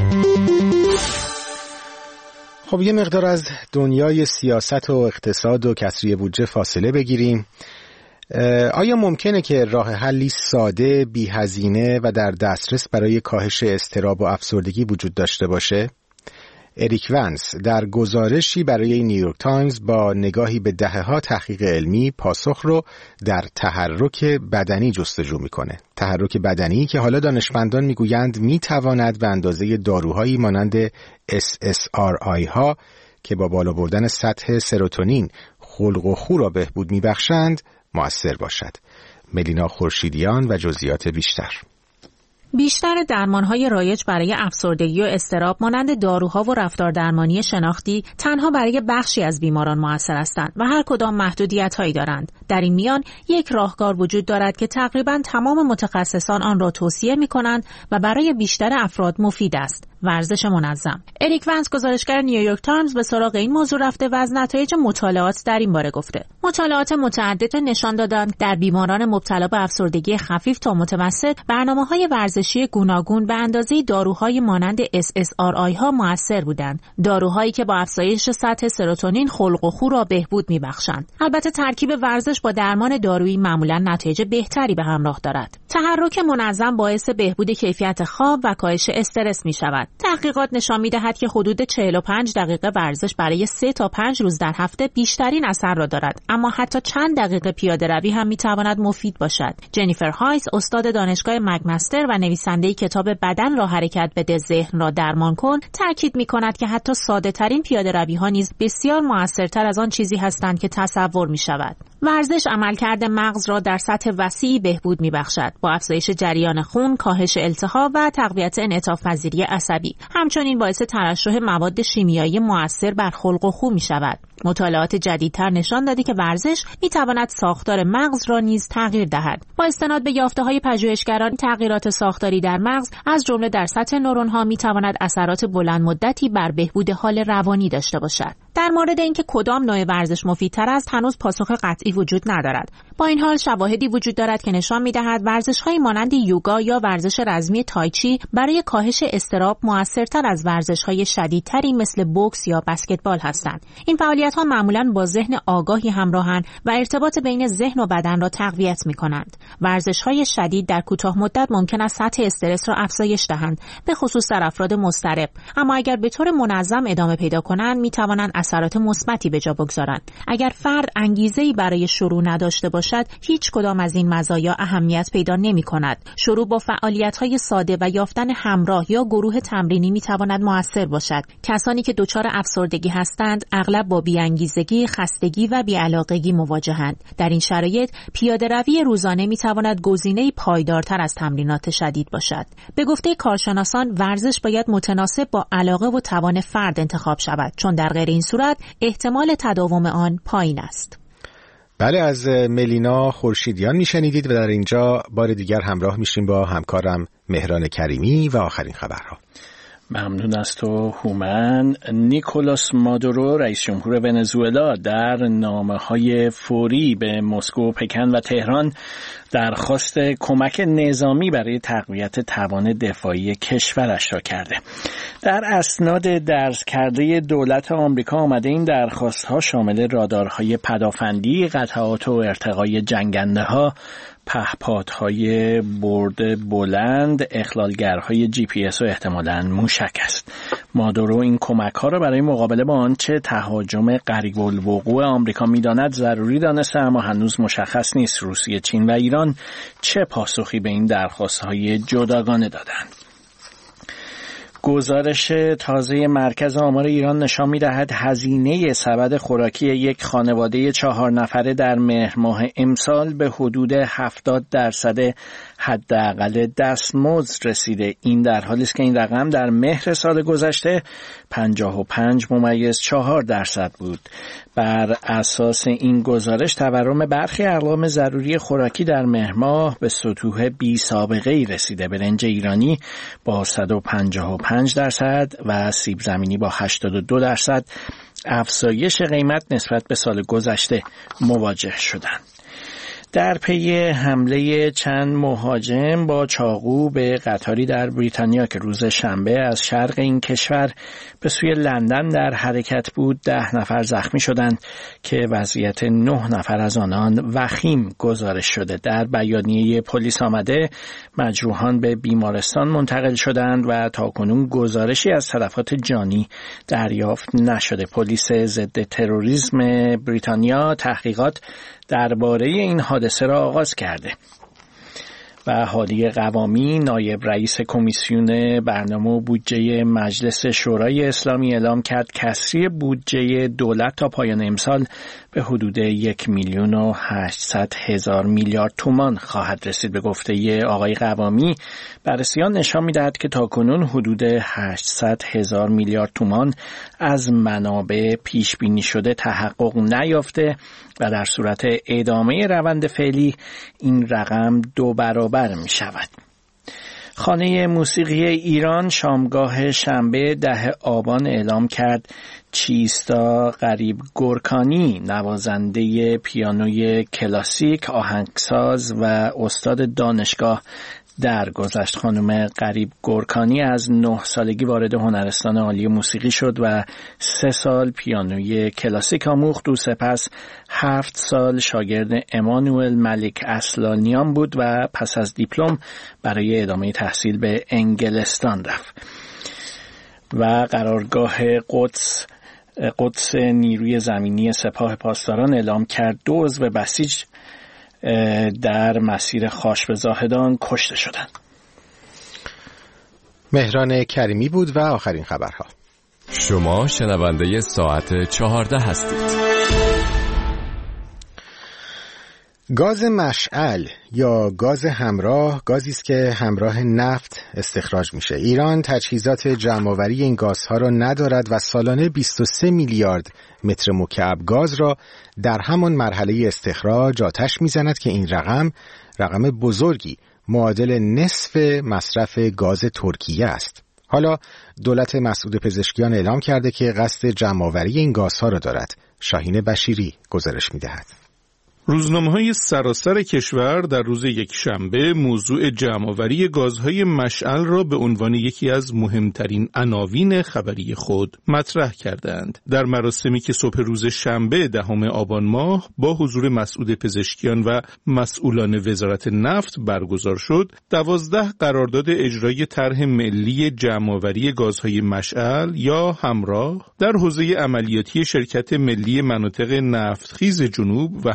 خب یه مقدار از دنیای سیاست و اقتصاد و کسری بودجه فاصله بگیریم. آیا ممکنه که راه حلی ساده، بی هزینه و در دسترس برای کاهش اضطراب و افسردگی وجود داشته باشه؟ اریک ونس در گزارشی برای نیویورک تایمز با نگاهی به دهه‌ها تحقیق علمی پاسخ رو در تحرک بدنی جستجو میکنه. تحرک بدنی که حالا دانشمندان میگویند میتواند به اندازه داروهایی مانند SSRI ها که با بالا بردن سطح سروتونین خلق و خو را بهبود میبخشند مؤثر باشد. ملینا خورشیدیان و جزئیات بیشتر درمان‌های رایج برای افسردگی و اضطراب مانند داروها و رفتار درمانی شناختی تنها برای بخشی از بیماران مؤثر هستند و هر کدام محدودیت‌هایی دارند. در این میان یک راهکار وجود دارد که تقریباً تمام متخصصان آن را توصیه می‌کنند و برای بیشتر افراد مفید است: ورزش منظم. اریک ونس گزارشگر نیویورک تایمز به سراغ این موضوع رفته و از نتایج مطالعات در این باره گفته. مطالعات متعدد نشان دادند در بیماران مبتلا به افسردگی خفیف تا متوسط برنامه‌های ورزشی گوناگون به اندازه داروهای مانند SSRI ها مؤثر بودند. داروهایی که با افزایش سطح سروتونین خلق و خو را بهبود می‌بخشند. البته ترکیب ورزش با درمان دارویی معمولاً نتایج بهتری به همراه دارد. تحرک منظم باعث بهبود کیفیت خواب و کاهش استرس می‌شود. تحقیقات نشان می‌دهد که حدود 45 دقیقه ورزش برای 3 تا 5 روز در هفته بیشترین اثر را دارد، اما حتی چند دقیقه پیاده‌روی هم می‌تواند مفید باشد. جنیفر هایس، استاد دانشگاه مکمستر و نویسنده کتاب بدن را حرکت بده ذهن را درمان کن، تاکید می‌کند که حتی ساده‌ترین پیاده‌روی‌ها نیز بسیار موثرتر از آن چیزی هستند که تصور می‌شود. ورزش عملکرد مغز را در سطح وسیعی بهبود می‌بخشد، با افزایش جریان خون، کاهش التهاب و تقویت انعطاف پذیری عصبی. همچنین باعث ترشح مواد شیمیایی مؤثر بر خلق و خو می‌شود. مطالعات جدیدتر نشان داده که ورزش می‌تواند ساختار مغز را نیز تغییر دهد. با استناد به یافته‌های پژوهشگران، تغییرات ساختاری در مغز از جمله در سطح نورون‌ها می‌تواند اثرات بلند مدتی بر بهبود حال روانی داشته باشد. در مورد اینکه کدام نوع ورزش مفیدتر است هنوز پاسخ قطعی وجود ندارد. با این حال شواهدی وجود دارد که نشان می‌دهد ورزش‌های مانند یوگا یا ورزش رزمی تایچی برای کاهش اضطراب مؤثرتر از ورزش‌های شدیدتری مثل بوکس یا بسکتبال هستند. این فعالیت‌ها معمولاً با ذهن آگاهی همراهند و ارتباط بین ذهن و بدن را تقویت می‌کنند. ورزش‌های شدید در کوتاه مدت ممکن است سطح استرس را افزایش دهند، به خصوص در افراد مضطرب، اما اگر به طور منظم ادامه پیدا کنند می‌توانند اثرات مثبتی به جا بگذارند. اگر فرد انگیزه‌ای برای شروع نداشته باشد باشد، هیچ کدام از این مزایا اهمیت پیدا نمی‌کند. شروع با فعالیت‌های ساده و یافتن همراه یا گروه تمرینی می‌تواند مؤثر باشد. کسانی که دچار افسردگی هستند، اغلب با بی‌انگیزگی، خستگی و بی‌علاقگی مواجهند. در این شرایط، پیاده‌روی روزانه می‌تواند گزینه‌ای پایدارتر از تمرینات شدید باشد. به گفته کارشناسان، ورزش باید متناسب با علاقه و توان فرد انتخاب شود، چون در غیر این صورت احتمال تداوم آن پایین است. بله، از ملینا خورشیدیان میشنیدید و در اینجا بار دیگر همراه میشیم با همکارم مهران کریمی و آخرین خبرها. ممنون از تو هومن. نیکولاس مادورو رئیس جمهور ونزوئلا در نامه‌های فوری به مسکو، پکن و تهران درخواست کمک نظامی برای تقویت توان دفاعی کشورش را کرده. در اسناد درج کرده دولت آمریکا آمده این درخواست‌ها شامل رادارهای پدافندی، قطعات و ارتقای جنگنده‌ها، پهپادهای برد بلند، اخلالگرهای GPS و احتمالاً موشک است. مادورو این کمک‌ها را برای مقابله با آنچه تهاجم قریب الوقوع آمریکا می‌داند ضروری دانسته، اما هنوز مشخص نیست روسیه، چین و ایران چه پاسخی به این درخواست‌های جداگانه دادند. گزارش تازه مرکز آمار ایران نشان می‌دهد هزینه سبد خوراکی یک خانواده 4 نفره در مهر ماه امسال به حدود 70% حداقل دستمزد رسیده. این در حالی است که این رقم در مهر سال گذشته 55.4% بود. بر اساس این گزارش تورم برخی اقلام ضروری خوراکی در مهر ماه به سطوح بی سابقه‌ای رسیده. برنج ایرانی با 155% و سیب زمینی با 82% افزایش قیمت نسبت به سال گذشته مواجه شدند. در پی حمله چند مهاجم با چاقو به قطاری در بریتانیا که روز شنبه از شرق این کشور به سوی لندن در حرکت بود، 10 نفر زخمی شدند که وضعیت 9 نفر از آنان وخیم گزارش شده. در بیانیه پلیس آمده مجروحان به بیمارستان منتقل شدند و تاکنون گزارشی از تلفات جانی دریافت نشده. پلیس ضد تروریسم بریتانیا تحقیقات درباره این حادثه را آغاز کرده. و هادی قوامی نایب رئیس کمیسیون برنامه و بودجه مجلس شورای اسلامی اعلام کرد کسری بودجه دولت تا پایان امسال به حدود 1,800,000 میلیارد تومان خواهد رسید. به گفته آقای قوامی، بررسیان نشان می‌دهد که تاکنون حدود 800,000 میلیارد تومان از منابع پیش بینی شده تحقق نیافته و در صورت ادامه روند فعلی این رقم 2 برابر می شود. خانه موسیقی ایران شامگاه شنبه 10 آبان اعلام کرد چیستا غریب گورکانی، نوازنده پیانوی کلاسیک، آهنگساز و استاد دانشگاه درگذشت. خانم غریب گورکانی از 9 سالگی وارد هنرستان عالی موسیقی شد و 3 سال پیانوی کلاسیک آموخت. او سپس 7 سال شاگرد امانوئل ملک اصلانیان بود و پس از دیپلم برای ادامه تحصیل به انگلستان رفت. و قرارگاه قدس نیروی زمینی سپاه پاسداران اعلام کرد 2 عضو بسیج در مسیر خاش به زاهدان کشته شدند. مهران کریمی بود و آخرین خبرها. شما شنونده ساعت 14 هستید. گاز مشعل یا گاز همراه گازی است که همراه نفت استخراج میشه. ایران تجهیزات جمع‌آوری این گازها را ندارد و سالانه 23 میلیارد متر مکعب گاز را در همان مرحله استخراج آتش میزند که این رقم بزرگی معادل نصف مصرف گاز ترکیه است. حالا دولت مسعود پزشکیان اعلام کرده که قصد جمع‌آوری این گازها را دارد. شاهین بشیری گزارش میدهد. روزنامه‌های سراسر کشور در روز یکشنبه موضوع جمع‌آوری گازهای مشعل را به عنوان یکی از مهمترین عناوین خبری خود مطرح کردند. در مراسمی که صبح روز شنبه 10 آبان ماه با حضور مسعود پزشکیان و مسئولان وزارت نفت برگزار شد، 12 قرارداد اجرای طرح ملی جمع‌آوری گازهای مشعل یا همراه در حوزه عملیاتی شرکت ملی مناطق نفتخیز جنوب و همچنین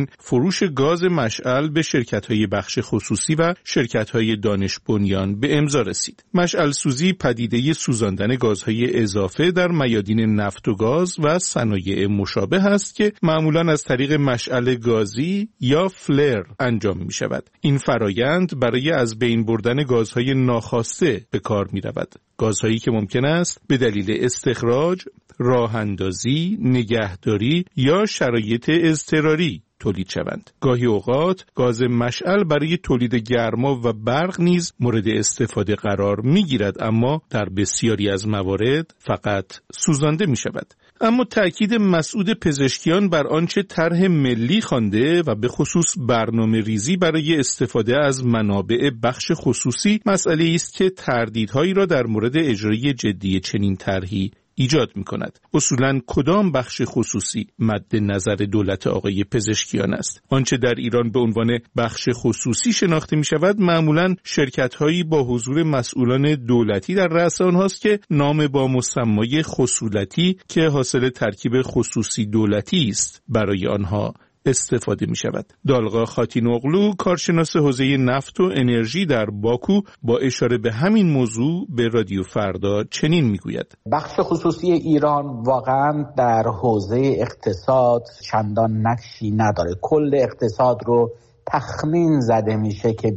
همچنین فروش گاز مشعل به شرکت‌های بخش خصوصی و شرکت‌های دانش بنیان به امضا رسید. مشعل سوزی پدیده سوزاندن گازهای اضافه در میادین نفت و گاز و صنایع مشابه است که معمولاً از طریق مشعل گازی یا فلر انجام می‌شود. این فرایند برای از بین بردن گازهای ناخواسته به کار می‌رود. گازهایی که ممکن است به دلیل استخراج، راه اندازی، نگهداری یا شرایط اضطراری تولید شوند. گاهی اوقات گاز مشعل برای تولید گرما و برق نیز مورد استفاده قرار می‌گیرد، اما در بسیاری از موارد فقط سوزانده می‌شود. اما تأکید مسعود پزشکیان بر آنچه طرح ملی خوانده و به خصوص برنامه ریزی برای استفاده از منابع بخش خصوصی مسئله است که تردیدهایی را در مورد اجرای جدی چنین طرحی ایجاد می کند. اصولاً کدام بخش خصوصی مد نظر دولت آقای پزشکیان است؟ آنچه در ایران به عنوان بخش خصوصی شناخته می شود معمولاً شرکت‌هایی با حضور مسئولان دولتی در رأس آنهاست که نام با مسمای خصولتی که حاصل ترکیب خصوصی دولتی است برای آنها استفاده می شود. دالغا خاتینوغلو، کارشناس حوزه نفت و انرژی در باکو، با اشاره به همین موضوع به رادیو فردا چنین می گوید: بخش خصوصی ایران واقعا در حوزه اقتصاد چندان نقشی نداره. کل اقتصاد رو تخمین زده میشه که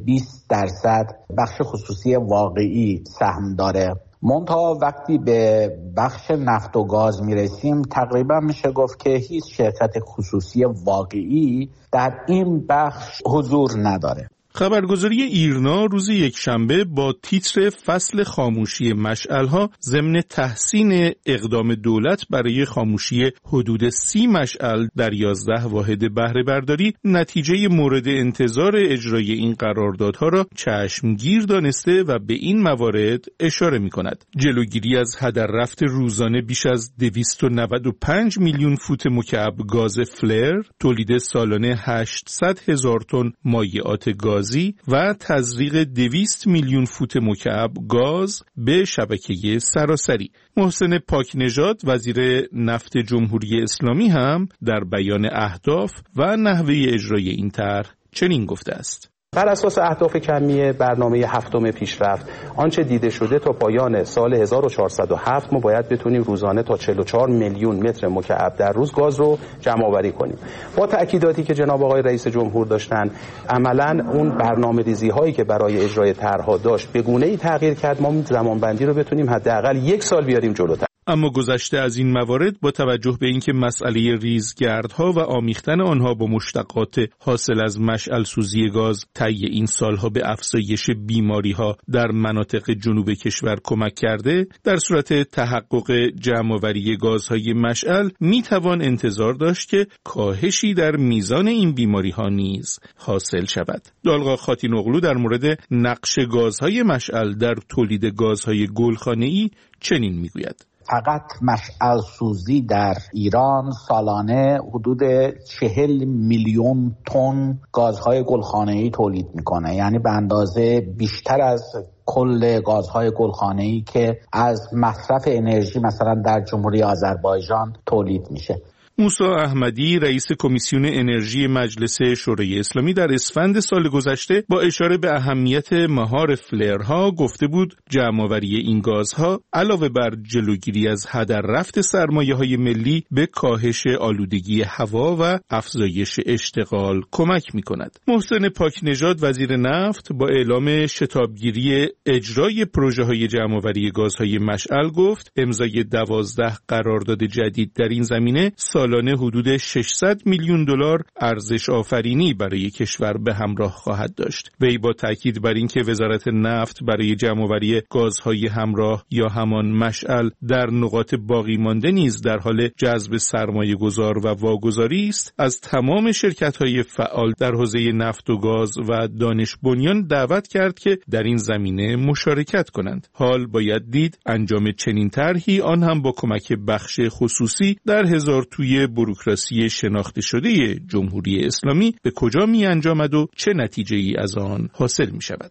20% بخش خصوصی واقعی سهم داره. منتها وقتی به بخش نفت و گاز میرسیم تقریبا میشه گفت که هیچ شرکت خصوصی واقعی در این بخش حضور نداره. خبرگزاری ایرنا روز یکشنبه با تیتر فصل خاموشی مشعل‌ها ضمن تحسین اقدام دولت برای خاموشی حدود 30 مشعل در 11 واحد بهره برداری نتیجه مورد انتظار اجرای این قراردادها را چشمگیر دانسته و به این موارد اشاره می‌کند. جلوگیری از هدر رفت روزانه بیش از 295 میلیون فوت مکعب گاز فلر، تولید سالانه 800,000 تن مایعات گاز و تزریق 200 میلیون فوت مکعب گاز به شبکه سراسری. محسن پاکنژاد، وزیر نفت جمهوری اسلامی، هم در بیان اهداف و نحوه اجرای این طرح چنین گفته است: بر اساس اهداف کمی برنامه هفتم پیشرفت آنچه دیده شده تا پایان سال 1407 ما باید بتونیم روزانه تا 44 میلیون متر مکعب در روز گاز رو جمع آوری کنیم. با تأکیداتی که جناب آقای رئیس جمهور داشتن، عملاً اون برنامه‌ریزی هایی که برای اجرای طرح‌ها داشت به گونه‌ای تغییر کرد ما زمانبندی رو بتونیم حداقل 1 سال بیاریم جلوتر. اما گذشته از این موارد، با توجه به اینکه مسئله ریزگردها و آمیختن آنها با مشتقات حاصل از مشعل سوزی گاز طی این سالها به افزایش بیماری‌ها در مناطق جنوب کشور کمک کرده، در صورت تحقق جمع‌آوری گازهای مشعل میتوان انتظار داشت که کاهشی در میزان این بیماری‌ها نیز حاصل شود. دالغا خاتینوغلو در مورد نقش گازهای مشعل در تولید گازهای گلخانه‌ای چنین میگوید: فقط مشعل سوزی در ایران سالانه حدود 40 میلیون تن گازهای گلخانه‌ای تولید میکنه، یعنی به اندازه بیشتر از کل گازهای گلخانه‌ای که از مصرف انرژی مثلا در جمهوری آذربایجان تولید میشه. موسی احمدی، رئیس کمیسیون انرژی مجلس شورای اسلامی، در اسفند سال گذشته با اشاره به اهمیت مهار فلرها گفته بود جمع‌آوری این گازها علاوه بر جلوگیری از هدر رفت سرمایه‌های ملی به کاهش آلودگی هوا و افزایش اشتغال کمک می‌کند. محسن پاکنژاد، وزیر نفت، با اعلام شتابگیری اجرای پروژه‌های جمع‌آوری گازهای مشعل گفت امضای 12 قرارداد جدید در این زمینه سالانه حدود 600 میلیون دلار ارزش آفرینی برای کشور به همراه خواهد داشت. وی با تاکید بر اینکه وزارت نفت برای جمع‌آوری گازهای همراه یا همان مشعل در نقاط باقی مانده نیز در حال جذب سرمایه‌گذار و واگذاری است، از تمام شرکت‌های فعال در حوزه نفت و گاز و دانش بنیان دعوت کرد که در این زمینه مشارکت کنند. حال باید دید انجام چنین طرحی، آن هم با کمک بخش خصوصی، در هزار توی بوروکراسی شناخته شده جمهوری اسلامی به کجا می انجامد و چه نتیجه‌ای از آن حاصل می شود.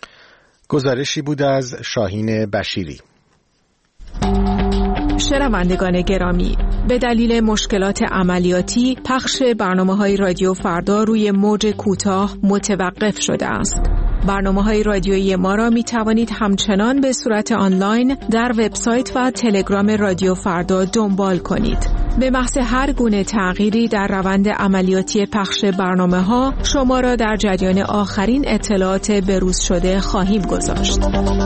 گزارشی بود از شاهین بشیری. شنوندگان گرامی، به دلیل مشکلات عملیاتی پخش برنامه‌های رادیو فردا روی موج کوتاه متوقف شده است. برنامه‌های رادیویی ما را می توانید همچنان به صورت آنلاین در وبسایت و تلگرام رادیو فردا دنبال کنید. به محض هر گونه تغییری در روند عملیاتی پخش برنامه‌ها شما را در جریان آخرین اطلاعات بروز شده خواهیم گذاشت.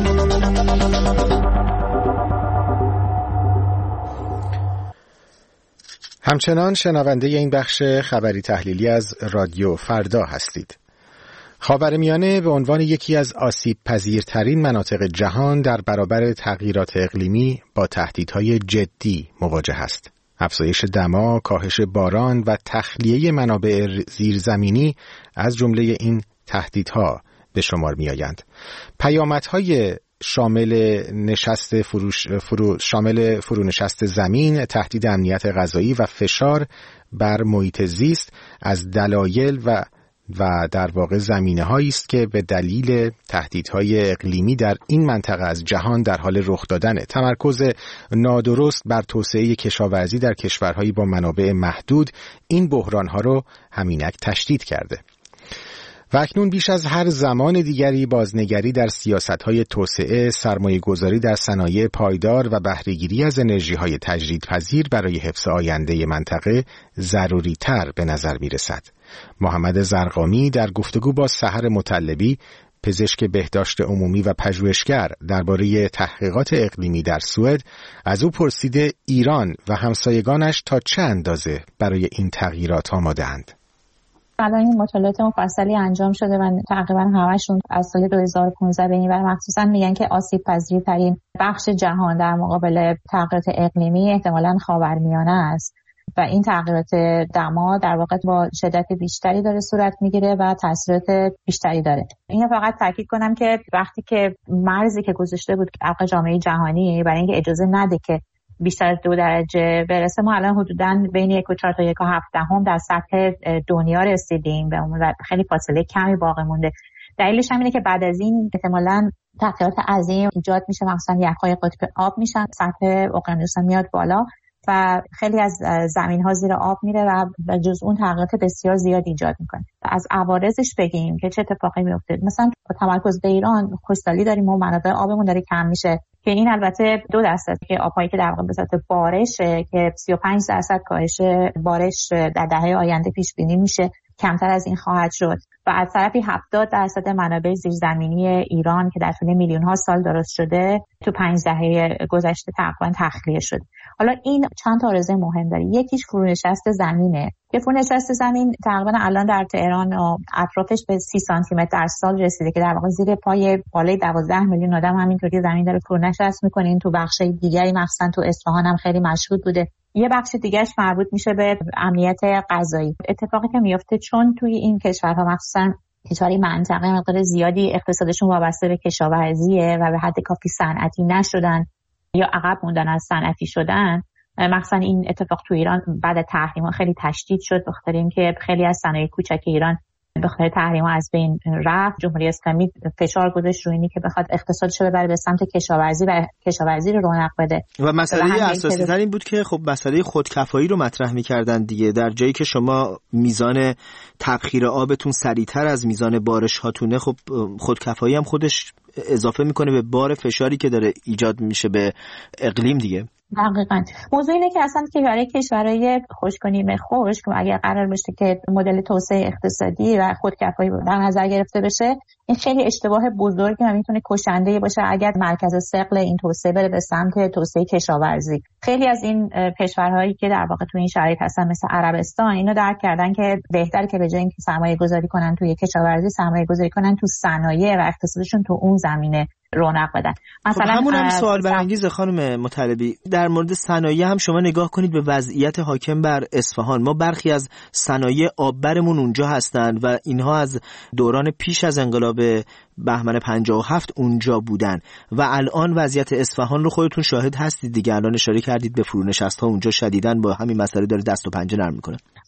همچنان شنونده این بخش خبری تحلیلی از رادیو فردا هستید. خاورمیانه به عنوان یکی از آسیب پذیرترین مناطق جهان در برابر تغییرات اقلیمی با تهدیدهای جدی مواجه است. افزایش دما، کاهش باران و تخلیه منابع زیرزمینی از جمله این تهدیدها به شمار می آیند. پیامدهای شامل فرونشست زمین، تهدید امنیت غذایی و فشار بر محیط زیست از دلایل و در واقع زمینه‌هایی است که به دلیل تهدیدهای اقلیمی در این منطقه از جهان در حال رخ دادن. تمرکز نادرست بر توسعه کشاورزی در کشورهایی با منابع محدود این بحران‌ها رو همینک تشدید کرده. و اکنون بیش از هر زمان دیگری بازنگری در سیاست‌های توسعه، سرمایه‌گذاری در صنایع پایدار و بهره‌گیری از انرژی‌های تجدیدپذیر برای حفظ آینده منطقه ضروری‌تر به نظر می‌رسد. محمد زرقامی در گفتگو با سحر مطلبی، پزشک بهداشت عمومی و پژوهشگر درباره تحقیقات اقلیمی در سوئد، از او پرسیده ایران و همسایگانش تا چه اندازه برای این تغییرات آماده‌اند. الان این مطالعات مفصلی انجام شده و تقریبا همشون از سال 2015 به این ور مخصوصا میگن که آسیب پذیرترین بخش جهان در مقابل تغییرات اقلیمی احتمالاً خاورمیانه است و این تغییرات دما در واقع با شدت بیشتری داره صورت میگیره و تاثیرات بیشتری داره. اینو فقط تاکید کنم که وقتی که مرزی که گذاشته بود علاوه جامعه جهانی برای اینکه اجازه نده که بیشتر از 2 درجه برسه، ما الان حدوداً بین 1.4 تا 1.7 در سطح دنیا رسیدیم به اون، خیلی فاصله کمی باقی مونده. دلیلش هم اینه که بعد از این احتمالاً تغییرات عظیم ایجاد میشه، مثلا یخ‌های قطب آب میشن، سطح اقیانوس میاد بالا و خیلی از زمین‌ها زیر آب میره و جز اون تغییرات بسیار زیاد ایجاد میکنه. از عوارضش بگیم که چه اتفاقی میفته، مثلا با تمرکز به ایران خشکسالی داریم و منابع آبمون داره کم میشه که این البته 2% که آب‌هایی که در واقع به صورت بارشه که 35% کاهش بارش در دهه آینده پیش بینی میشه، کمتر از این خواهد شد و از طرفی 70% منابع زیرزمینی ایران که در طول میلیون‌ها سال درست شده تو 5 دهه گذشته تقریبا تخلیه شد. حالا این چند تا عارضه مهم داره. یکیش فرونشست زمینه که فرونشست زمین تقریبا الان در تهران و اطرافش به 30 سانتی متر در سال رسیده که در واقع زیر پای بالای 12 میلیون آدم همینطوری زمین داره فرونشست میکنه. این تو بخش دیگری مخصوصا تو اصفهان هم خیلی مشهود بوده. یه بخش دیگهش مربوط میشه به امنیت غذایی. اتفاقی که میفته چون توی این کشورها مخصوصا کشوری منطقه مقدار زیادی اقتصادشون وابسته به کشاورزیه و به حد کافی صنعتی نشدن یا عقب موندن از صنعتی شدن، مخصوصا این اتفاق تو ایران بعد از تحریم‌ها خیلی تشدید شد به خاطر اینکه خیلی از صنایع کوچک ایران به خاطر تحریم‌ها از بین رفت. جمهوری اسلامی فشار گذاشت روی اینی که بخواد اقتصادش رو ببره به سمت کشاورزی و کشاورزی رو رونق بده. و مسئله اساسی تر این بود که خب مسئله خودکفایی رو مطرح می‌کردن دیگه. در جایی که شما میزان تبخیر آبتون سریعتر از میزان بارش هاتونه، خب خودکفایی هم خودش اضافه میکنه به بار فشاری که داره ایجاد میشه به اقلیم دیگه. دقیقاً. موضوع اینه که اصلا کشورهای خشک و نیمه خشک اگر قرار باشه که مدل توسعه اقتصادی و خودکفایی در نظر گرفته بشه، این خیلی اشتباه بزرگی و میتونه کشنده باشه اگر مرکز ثقل این توسعه بره به سمت توسعه کشاورزی. خیلی از این کشورهایی که در واقع تو این شرایط هستن مثل عربستان اینو درک کردن که بهتره که به جای اینکه سرمایه گذاری کنن توی کشاورزی، سرمایه گذاری کنن تو صنایع و اقتصادشون تو اون زمینه رونق بدن. مثلا خب همون هم سوال برانگیزه خانم مطلبی. در مورد صنایع هم شما نگاه کنید به وضعیت حاکم بر اصفهان. ما برخی از صنایع آببرمون اونجا هستن و اینها از دوران پیش از انقلاب بهمن 57 اونجا بودن و الان وضعیت اصفهان رو خودتون شاهد هستید دیگه. الان اشاره کردید به فرونشست‌ها اونجا شدیداً با همین مسئله داره دست و پنجه نرم میکنه.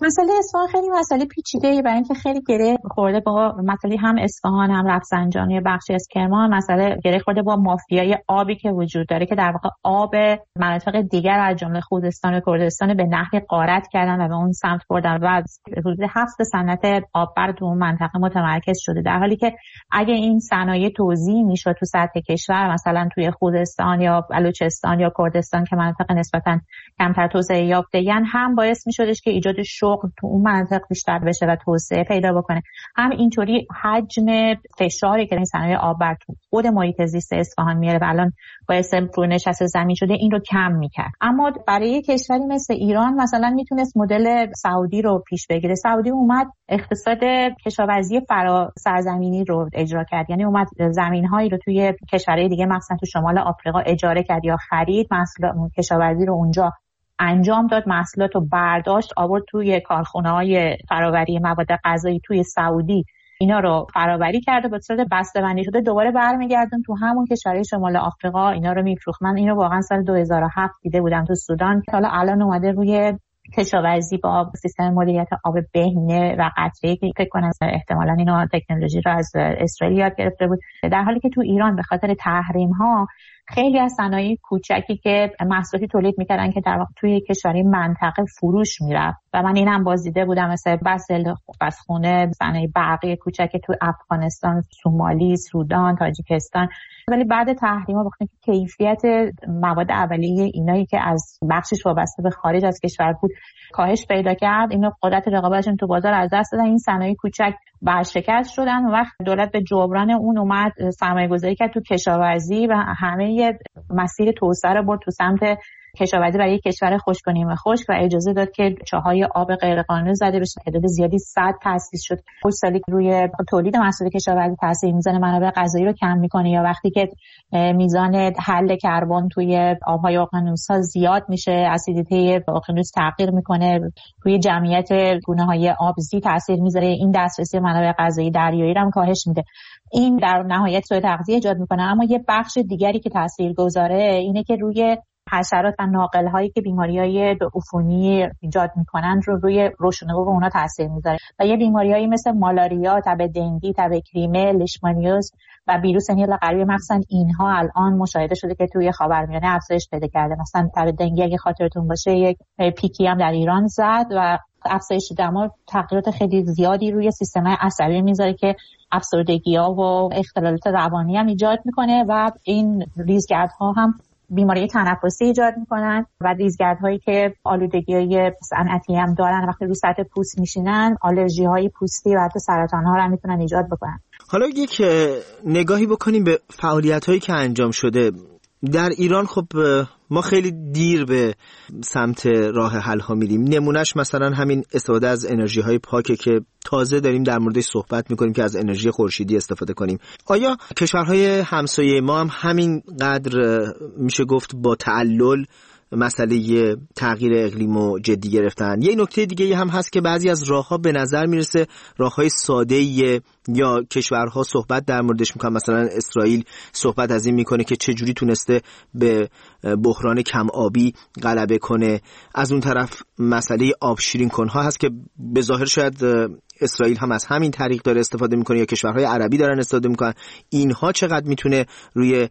مسئله اصفهان خیلی مسئله پیچیده‌ای، برای اینکه خیلی گره خورده با مسئله هم اصفهان هم رفسنجان یا بخشی از کرمان، مسئله گره خورده با مافیای آبی که وجود داره که در واقع آب مناطق دیگر از جمله خوزستان و کردستان به نحوی غارت کردن و به اون سمت بردن و حدود 7 صنعت آببر تو اون منطقه متمرکز شده، در حالی که اگه این صنایع توزیع میشد تو سطح کشور، مثلا توی خوزستان یا بلوچستان یا کردستان که مناطق نسبتاً کمتر توسعه یافته‌اند، هم باعث میشدش که ایجاد شغل تو اون مناطق بیشتر بشه و توسعه پیدا بکنه، هم اینطوری حجم فشاری که این صنایع آببر تو خود محیط زیست اصفهان میاره و الان باعث فرونشست زمین شده این رو کم میکرد. اما برای کشوری مثل ایران مثلا میتونست مدل سعودی رو پیش بگیره. سعودی اومد اقتصاد کشاورزی فرا سرزمینی رو اجرا کرد، یعنی اومد زمین‌هایی رو توی کشورهای دیگه مثلا تو شمال آفریقا اجاره کرد یا خرید، محصول کشاورزی رو اونجا انجام داد، محصولات رو برداشت آورد توی کارخونه‌های فراوری مواد غذایی توی سعودی، اینا رو فراوری کرده به صورت بسته‌بندی شده دوباره برمیگردون تو همون کشورهای شمال آفریقا اینا رو میفروخت. من اینو واقعا سال 2007 دیده بودم تو سودان، حالا الان اومده روی کشاورزی با سیستم مدیریت آب بهینه و قطره‌ای که فکر کنم احتمالاً اینو تکنولوژی رو از اسرائیل یاد گرفته بود، در حالی که تو ایران به خاطر تحریم‌ها خیلی از صنایع کوچکی که محصولاتی تولید میکردن که در واقع توی کشوری منطقه فروش میرفت و من اینم بازدیده بودم، مثلا بسخونه، صنایع برقی کوچکی تو افغانستان، سومالی، سودان، تاجیکستان. ولی بعد تحریم‌ها وقتی که کیفیت مواد اولیه اینایی که از بخشش وابسته به خارج از کشور بود کاهش پیدا کرد، اینو قدرت رقابتشون تو بازار از دست دادن، این صنایع کوچک ورشکست شدن و وقت دولت به جبران اون اومد سرمایه‌گذاری کرد تو کشاورزی و همه مسیر توسعه رو برد تو سمت کشاورزی برای کشور خشک و نیمه خشک و اجازه داد که چاهای آب غیرقانونی زده بشه. تعداد زیادی سد تأسیس شد. خوش سالی روی تولید محصول کشاورزی تاثیر میزنه، منابع غذایی رو کم میکنه، یا وقتی که میزان حل کربن توی آبهای اقیانوس‌ها زیاد میشه، اسیدیته اقیانوس تغییر میکنه، روی جمعیت گونه‌های آبزی تاثیر میذاره، این دسترسی منابع غذایی دریایی رو هم کاهش میده. این در نهایت سوء تغذیه ایجاد میکنه. اما یه بخش دیگری که تاثیرگذاره اینه که روی حشرات و ناقل‌هایی که بیماری‌های عفونی ایجاد می‌کنن رو روی رشدنمو اونها تاثیر می‌ذاره و یه بیماری‌هایی مثل مالاریا، تب دنگی، تب کریمه، لیشمانیوز و ویروس نیل قلبی مثلا اینها الان مشاهده شده که توی خاورمیانه افزایش پیدا کرده. مثلا تب دنگی اگه خاطرتون باشه یک پیکی هم در ایران زد و افزایش دما تغییرات خیلی زیادی روی سیستم عصبی می‌ذاره که افسردگی‌ها و اختلالات روانی هم ایجاد می‌کنه و این ریزگردها هم بیماری تنفسی ایجاد میکنن و ریزگردهایی که آلودگی‌های صنعتی هم دارن وقتی رو سطح پوست میشینن آلرژی‌های پوستی و حتی سرطان‌ها رو هم میتونن ایجاد بکنن. حالا یک نگاهی بکنیم به فعالیت‌هایی که انجام شده در ایران. خب ما خیلی دیر به سمت راه حل ها میریم. نمونهش مثلا همین استفاده از انرژی های پاکه که تازه داریم در موردش صحبت میکنیم که از انرژی خورشیدی استفاده کنیم. آیا کشورهای همسایه ما هم همین قدر میشه گفت با تعلل مسئله تغییر اقلیمو جدی گرفتن؟ یه نکته دیگه هم هست که بعضی از راهها به نظر میرسه راههای ساده‌ای یا کشورها صحبت در موردش میکنن، مثلا اسرائیل صحبت از این میکنه که چه جوری تونسته به بحران کم آبی غلبه کنه. از اون طرف مسئله آب شیرین کنها هست که به ظاهر شاید اسرائیل هم از همین طریق داره استفاده میکنه یا کشورهای عربی دارن استفاده میکنن. اینها چقدر میتونه روی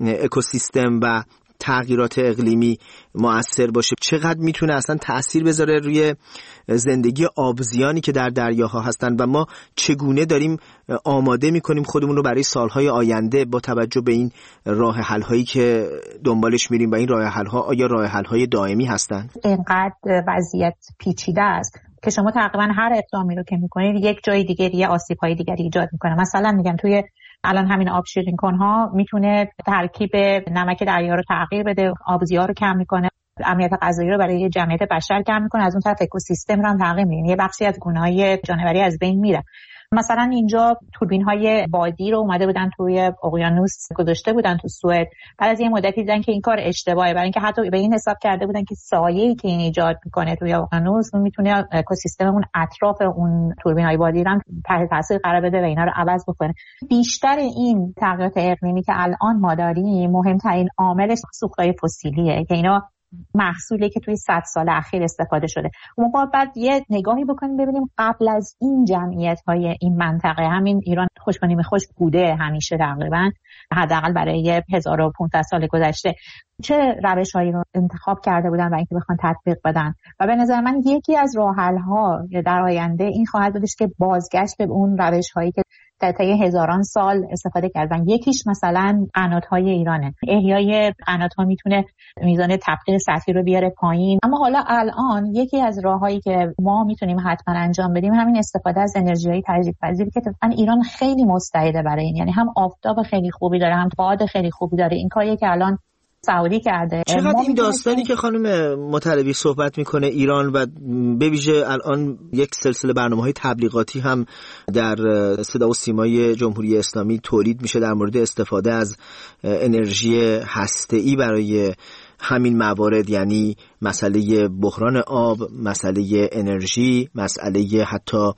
اکوسیستم و تغییرات اقلیمی مؤثر باشه؟ چقدر میتونه اصلا تأثیر بذاره روی زندگی آبزیانی که در دریاها هستن و ما چگونه داریم آماده میکنیم خودمون رو برای سالهای آینده با توجه به این راه حل هایی که دنبالش میریم و این راه حل ها آیا راه حل های دائمی هستن؟ اینقدر وضعیت پیچیده است که شما تقریبا هر اقدامی رو که میکنید یک جای دیگه یه آسیب‌های دیگری ایجاد میکنه. مثلا میگم توی الان همین آب شیرین کنها میتونه ترکیب نمک دریا رو تغییر بده، آبزی‌ها رو کم میکنه، امنیت غذایی رو برای جمعیت بشر کم میکنه، از اون طرف اکوسیستم رو هم تغییر میده، یه بخشی از گونه‌های جانوری از بین میره. مثلا اینجا توربین‌های بادی رو اومده بودن توی اقیانوس گذاشته بودن تو سوئد، بعد از یه مدتی دیدن که این کار اشتباهه، برای اینکه حتی به این حساب کرده بودن که سایه‌ای که این ایجاد میکنه توی اقیانوس میتونه اکوسیستممون اطراف اون توربین‌های بادی رو تحت تاثیر قرار بده و اینا رو عوض بکنه. بیشتر این تغییرات اقلیمی که الان ما داریم مهمترین عاملش سوخت‌های فسیلیه که اینا محصولی که توی 100 سال اخیر استفاده شده. ما باید یه نگاهی بکنیم ببینیم قبل از این جمعیت‌های این منطقه، همین ایران خشک و نیمه خشک بوده همیشه تقریبا، حداقل برای 1500 سال گذشته، چه روش‌هایی رو انتخاب کرده بودن برای اینکه بخوان تطبیق بدن. و به نظر من یکی از راه‌حل‌ها در آینده این خواهد بودش که بازگشت به اون روش‌هایی که در طی هزاران سال استفاده کردن. یکیش مثلا قنات‌های ایرانه. احیای قنات‌ها میتونه میزان تبخیر سطحی رو بیاره پایین. اما حالا الان یکی از راه‌هایی که ما میتونیم حتما انجام بدیم همین استفاده از انرژی‌های تجدیدپذیر که طبعاً ایران خیلی مستعده برای این، یعنی هم آفتاب خیلی خوبی داره، هم باد خیلی خوبی داره. این کاریه که الان سعودی کرده. چقدر این داستانی که خانم مطلبی صحبت میکنه ایران و به ویژه الان یک سلسله برنامه‌های تبلیغاتی هم در صدا و سیمای جمهوری اسلامی تولید میشه در مورد استفاده از انرژی هسته‌ای برای همین موارد، یعنی مسئله بحران آب، مسئله انرژی، مسئله حتی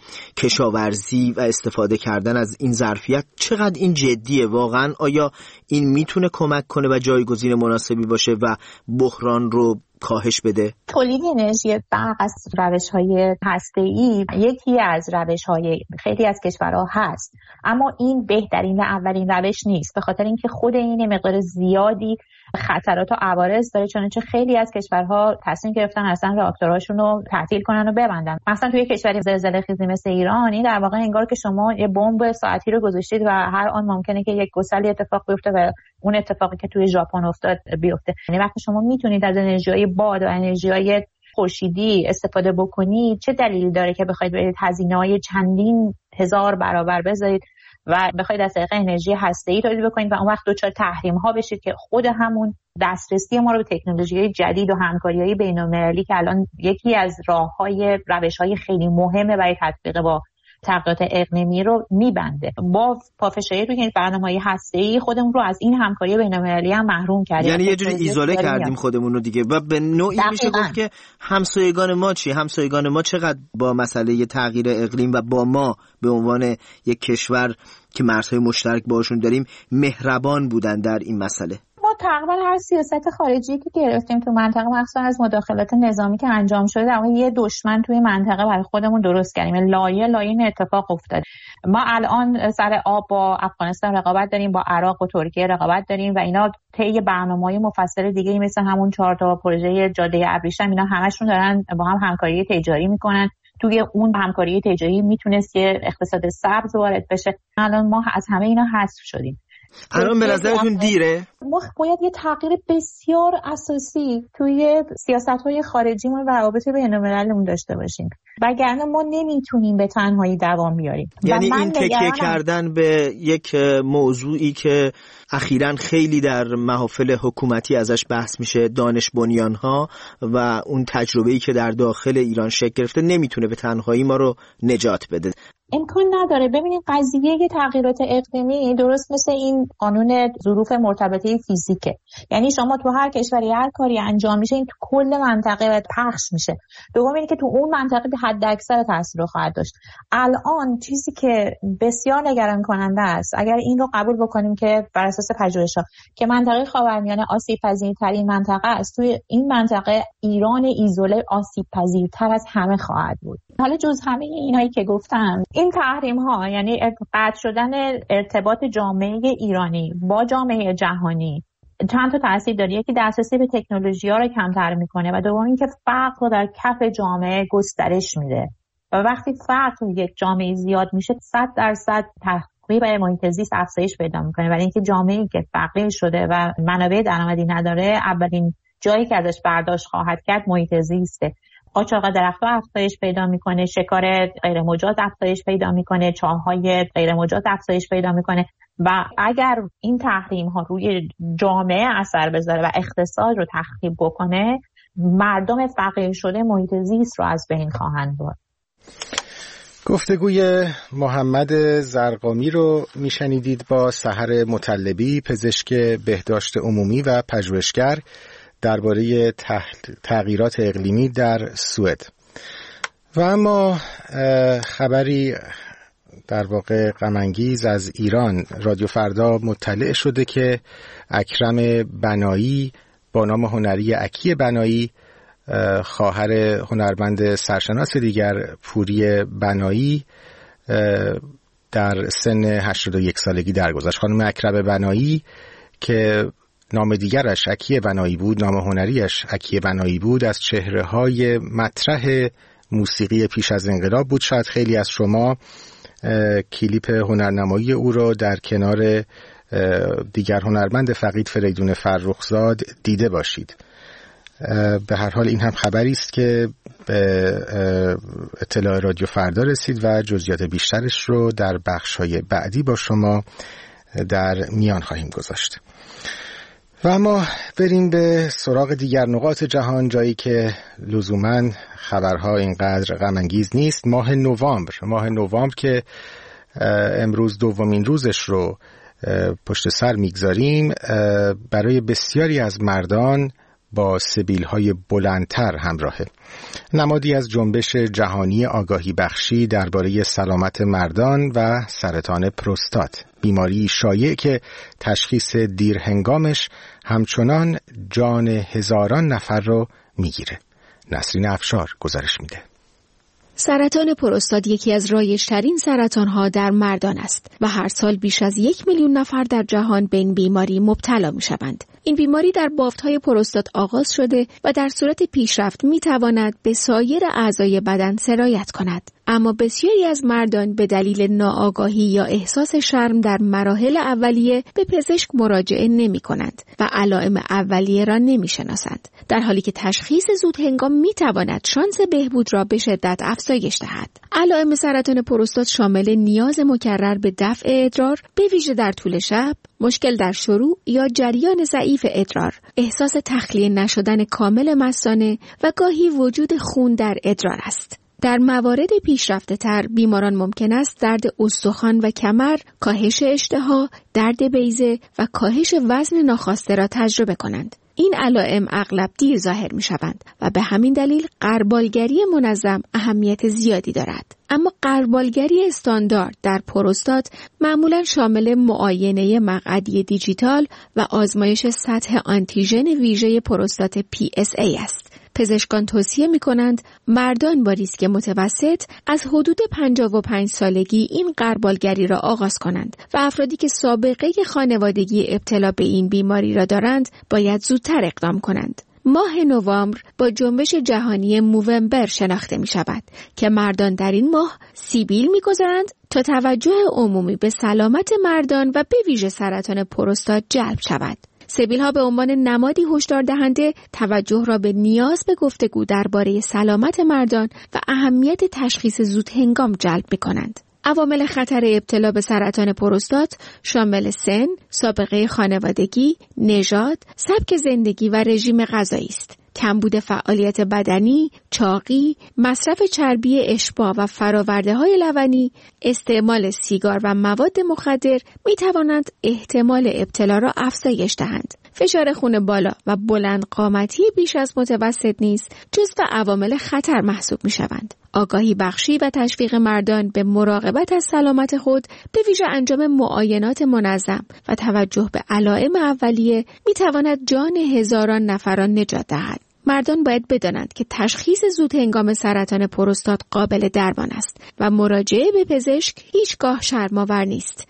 کشاورزی و استفاده کردن از این ظرفیت. چقدر این جدیه واقعا؟ آیا این میتونه کمک کنه و جایگزین مناسبی باشه و بحران رو کاهش بده؟ تولید انرژی برق از روش‌های هسته‌ای یکی از روش‌های خیلی از کشورها هست، اما این بهترین و اولین روش نیست، به خاطر اینکه خود این مقدار زیادی خطرات و عوارض داره، چنانچه خیلی از کشورها تصمیم گرفتن اصلا راکتورهاشون رو تعطیل کنن و ببندن. مثلا توی کشوری زلزله‌خیزی مثل ایران، این در واقع انگار که شما یه بمب ساعتی رو گذاشتید و هر آن ممکنه که یک گسلی اتفاق بیفته و اون اتفاقی که توی ژاپن افتاد بیفته. یعنی وقتی شما میتونید از انرژی‌های باد و انرژی‌های خورشیدی استفاده بکنید، چه دلیلی داره که بخواید برید هزینه‌های چندین هزار برابر بذارید و بخواید از طریق انرژی هسته‌ای تولید بکنید و اون وقت دچار تحریم‌ها بشید که خود همون دسترسی ما رو به تکنولوژی‌های جدید و همکاری‌های بین‌المللی که الان یکی از راه‌های روش‌های خیلی مهمه برای تطبیق با تغییرات اقلیمی رو میبنده. با پافشاری روی برنامه‌های هسته‌ای خودمون رو از این همکاری بین‌المللی هم محروم کردیم، یعنی یه جوری ایزوله کردیم خودمون رو دیگه. و به نوعی میشه گفت که همسایگان ما چی؟ همسایگان ما چقدر با مسئله تغییر اقلیم و با ما به عنوان یک کشور که مرزهای مشترک باشون داریم مهربان بودن در این مسئله؟ ما تقریبا هر سیاست خارجی که گرفتیم تو منطقه، مخصوصا از مداخلات نظامی که انجام شده، در واقع یه دشمن توی منطقه برای خودمون درست کردیم. لایه این اتفاق افتاد. ما الان سر آب با افغانستان رقابت داریم، با عراق و ترکیه رقابت داریم و اینا طی برنامه‌های مفصل دیگه مثل همون 4 تا پروژه جاده ابریشم، اینا همشون دارن با هم همکاری تجاری میکنن. توی اون همکاری تجاری میتونست یه اقتصاد سبز وارد بشه. الان ما از همه اینا حذف شدیم. الان به نظرتون دیره؟ ما باید یه تغییر بسیار اساسی توی سیاست‌های خارجیمون و روابط بین‌المللیمون داشته باشیم، وگرنه ما نمیتونیم به تنهایی دوام بیاریم. یعنی این تکیه کردن به یک موضوعی که اخیراً خیلی در محافل حکومتی ازش بحث میشه، دانش بنیان‌ها و اون تجربه‌ای که در داخل ایران شکل گرفته، نمیتونه به تنهایی ما رو نجات بده. امکان نداره. ببینید قضیه تغییرات اقلیمی درست مثل این قانون ظروف مرتبطه فیزیکه، یعنی شما تو هر کشوری هر کاری انجام میشه این تو کل منطقه پخش میشه. دوم اینه که تو اون منطقه به حد اکثر تاثیر خواهد داشت. الان چیزی که بسیار نگران کننده است، اگر این رو قبول بکنیم که بر اساس پژوهش‌ها که منطقه خاورمیانه آسیب پذیرترین منطقه است، توی این منطقه ایران ایزوله آسیب پذیرتر از همه خواهد بود. حالا جز همه اینایی که گفتم، این تحریم ها یعنی قطع شدن ارتباط جامعه ایرانی با جامعه جهانی چند تا تاثیر داره. یکی دسترسی به تکنولوژی‌ها رو کمتر میکنه و دوم اینکه فقر رو در کف جامعه گسترش میده و وقتی فقر یک جامعه زیاد میشه 100% تخریب محیط زیست افزایش پیدا میکنه، برای اینکه جامعه‌ای که فقیر شده و منابع درآمدی نداره اولین جایی که ازش برداشت خواهد کرد محیط زیسته. قاچاق درخت‌ها افزایش پیدا میکنه، شکار غیر مجاز افزایش پیدا میکنه، چاه‌های غیر مجاز افزایش پیدا میکنه و اگر این تحریم‌ها روی جامعه اثر بذاره و اقتصاد رو تخریب بکنه، مردم فقیر شده محیط زیست رو از بین خواهند برد. گفتگوی محمد زرقامی رو میشنیدید با سحر مطلبی، پزشک بهداشت عمومی و پژوهشگر درباره تغییرات اقلیمی در سوئد. و اما خبری در واقع غم انگیز از ایران. رادیو فردا مطلع شده که اکرم بنایی با نام هنری اکی بنایی، خواهر هنرمند سرشناس دیگر پوری بنایی، در سن 81 سالگی درگذشت. خانم اکرم بنایی که نام دیگرش اکی بنایی بود، نام هنریش اکی بنایی بود، از چهره‌های مطرح موسیقی پیش از انقلاب بود. شاید خیلی از شما کلیپ هنرنمایی او را در کنار دیگر هنرمند فقید فریدون فرخزاد دیده باشید. به هر حال این هم خبری است که به اطلاع رادیو فردا رسید و جزئیات بیشترش رو در بخش‌های بعدی با شما در میان خواهیم گذاشت. و اما بریم به سراغ دیگر نقاط جهان، جایی که لزوماً خبرها اینقدر غم‌انگیز نیست. ماه نوامبر که امروز دومین روزش رو پشت سر میگذاریم، برای بسیاری از مردان با سبیل‌های بلندتر همراهه. نمادی از جنبش جهانی آگاهی بخشی درباره سلامت مردان و سرطان پروستات، بیماری شایع که تشخیص دیر هنگامش همچنان جان هزاران نفر رو میگیره. نسرین افشار گزارش میده. سرطان پروستات یکی از رایج‌ترین سرطان‌ها در مردان است و هر سال بیش از 1 میلیون نفر در جهان به این بیماری مبتلا می‌شوند. این بیماری در بافت‌های پروستات آغاز شده و در صورت پیشرفت می‌تواند به سایر اعضای بدن سرایت کند. اما بسیاری از مردان به دلیل ناآگاهی یا احساس شرم در مراحل اولیه به پزشک مراجعه نمی‌کنند و علائم اولیه را نمی‌شناسند، در حالی که تشخیص زود هنگام می‌تواند شانس بهبود را به شدت افزایش دهد. علائم سرطان پروستات شامل نیاز مکرر به دفع ادرار، به ویژه در طول شب، مشکل در شروع یا جریان ضعیف ادرار، احساس تخلیه نشدن کامل مثانه و گاهی وجود خون در ادرار است. در موارد پیشرفته تر بیماران ممکن است درد استخوان و کمر، کاهش اشتها، درد بیضه و کاهش وزن ناخواسته را تجربه کنند. این علائم اغلب دیر ظاهر می شوند و به همین دلیل غربالگری منظم اهمیت زیادی دارد. اما غربالگری استاندارد در پروستات معمولا شامل معاینه مقعدی دیجیتال و آزمایش سطح آنتیژن ویژه پروستات PSA است. پزشکان توصیه می‌کنند مردان با ریسک متوسط از حدود 55 سالگی این غربالگری را آغاز کنند و افرادی که سابقه خانوادگی ابتلا به این بیماری را دارند باید زودتر اقدام کنند. ماه نوامبر با جنبش جهانی موومبر شناخته می شود که مردان در این ماه سیبیل می گذارند تا توجه عمومی به سلامت مردان و به ویژه سرطان پروستات جلب شود. سبیل‌ها به عنوان نمادی هشدار دهنده توجه را به نیاز به گفتگو درباره سلامت مردان و اهمیت تشخیص زود هنگام جلب می‌کنند. عوامل خطر ابتلا به سرطان پروستات شامل سن، سابقه خانوادگی، نژاد، سبک زندگی و رژیم غذایی است. کمبود فعالیت بدنی، چاقی، مصرف چربی اشباع و فرآورده‌های لبنی، استعمال سیگار و مواد مخدر می‌توانند احتمال ابتلا را افزایش دهند. فشار خون بالا و بلند قامتی بیش از متوسط نیز جزو عوامل خطر محسوب می‌شوند. آگاهی بخشی و تشویق مردان به مراقبت از سلامت خود، به ویژه انجام معاینات منظم و توجه به علائم اولیه می‌تواند جان هزاران نفران نجات دهد. مردان باید بدانند که تشخیص زود هنگام سرطان پروستات قابل درمان است و مراجعه به پزشک هیچگاه شرم‌آور نیست.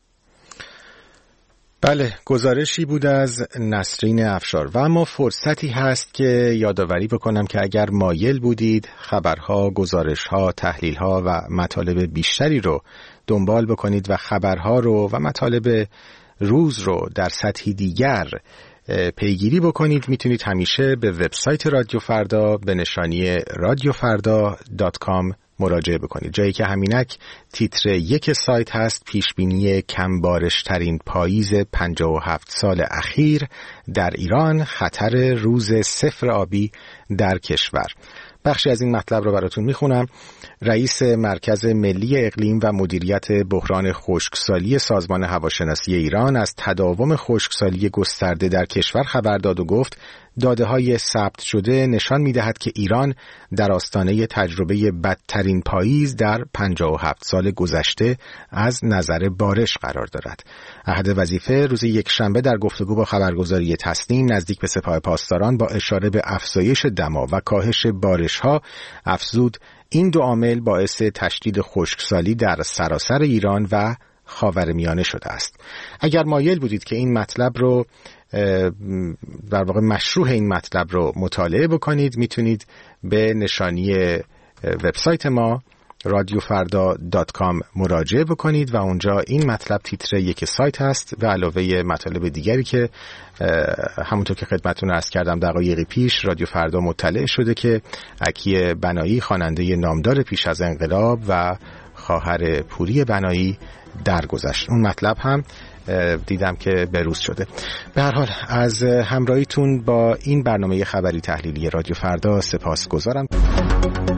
بله، گزارشی بود از نسرین افشار. و اما فرصتی هست که یادآوری بکنم که اگر مایل بودید خبرها، گزارشها، تحلیلها و مطالب بیشتری رو دنبال بکنید و خبرها رو و مطالب روز رو در سطحی دیگر پیگیری بکنید، میتونید همیشه به وبسایت رادیو فردا به نشانی radiofarda.com مراجعه بکنید، جایی که همینک تیتر 1 سایت هست: پیشبینی کمبارش ترین پاییز 57 سال اخیر در ایران، خطر روز صفر آبی در کشور. بخشی از این مطلب رو براتون میخونم. رئیس مرکز ملی اقلیم و مدیریت بحران خشکسالی سازمان هواشناسی ایران از تداوم خشکسالی گسترده در کشور خبر داد و گفت داده‌های ثبت شده نشان می‌دهد که ایران در آستانه تجربه بدترین پاییز در 57 سال گذشته از نظر بارش قرار دارد. احد وظیفه روز یکشنبه در گفتگو با خبرگزاری تسنیم نزدیک به سپاه پاسداران با اشاره به افزایش دما و کاهش بارش‌ها افزود این دو عامل باعث تشدید خشکسالی در سراسر ایران و خاورمیانه شده است. اگر مایل بودید که این مطلب رو در واقع مشروح این مطلب رو مطالعه بکنید، میتونید به نشانی وبسایت ما radiofarda.com مراجعه بکنید و اونجا این مطلب تیتر یک سایت هست و علاوه مطالب دیگری که همونطور که خدمتتون عرض کردم دقایقی پیش رادیو فردا مطلع شده که عکی بنایی خواننده نامدار پیش از انقلاب و خواهر پوری بنایی درگذشت. اون مطلب هم دیدم که بروز شده. به هر حال از همراهیتون با این برنامه خبری تحلیلی رادیو فردا سپاسگزارم.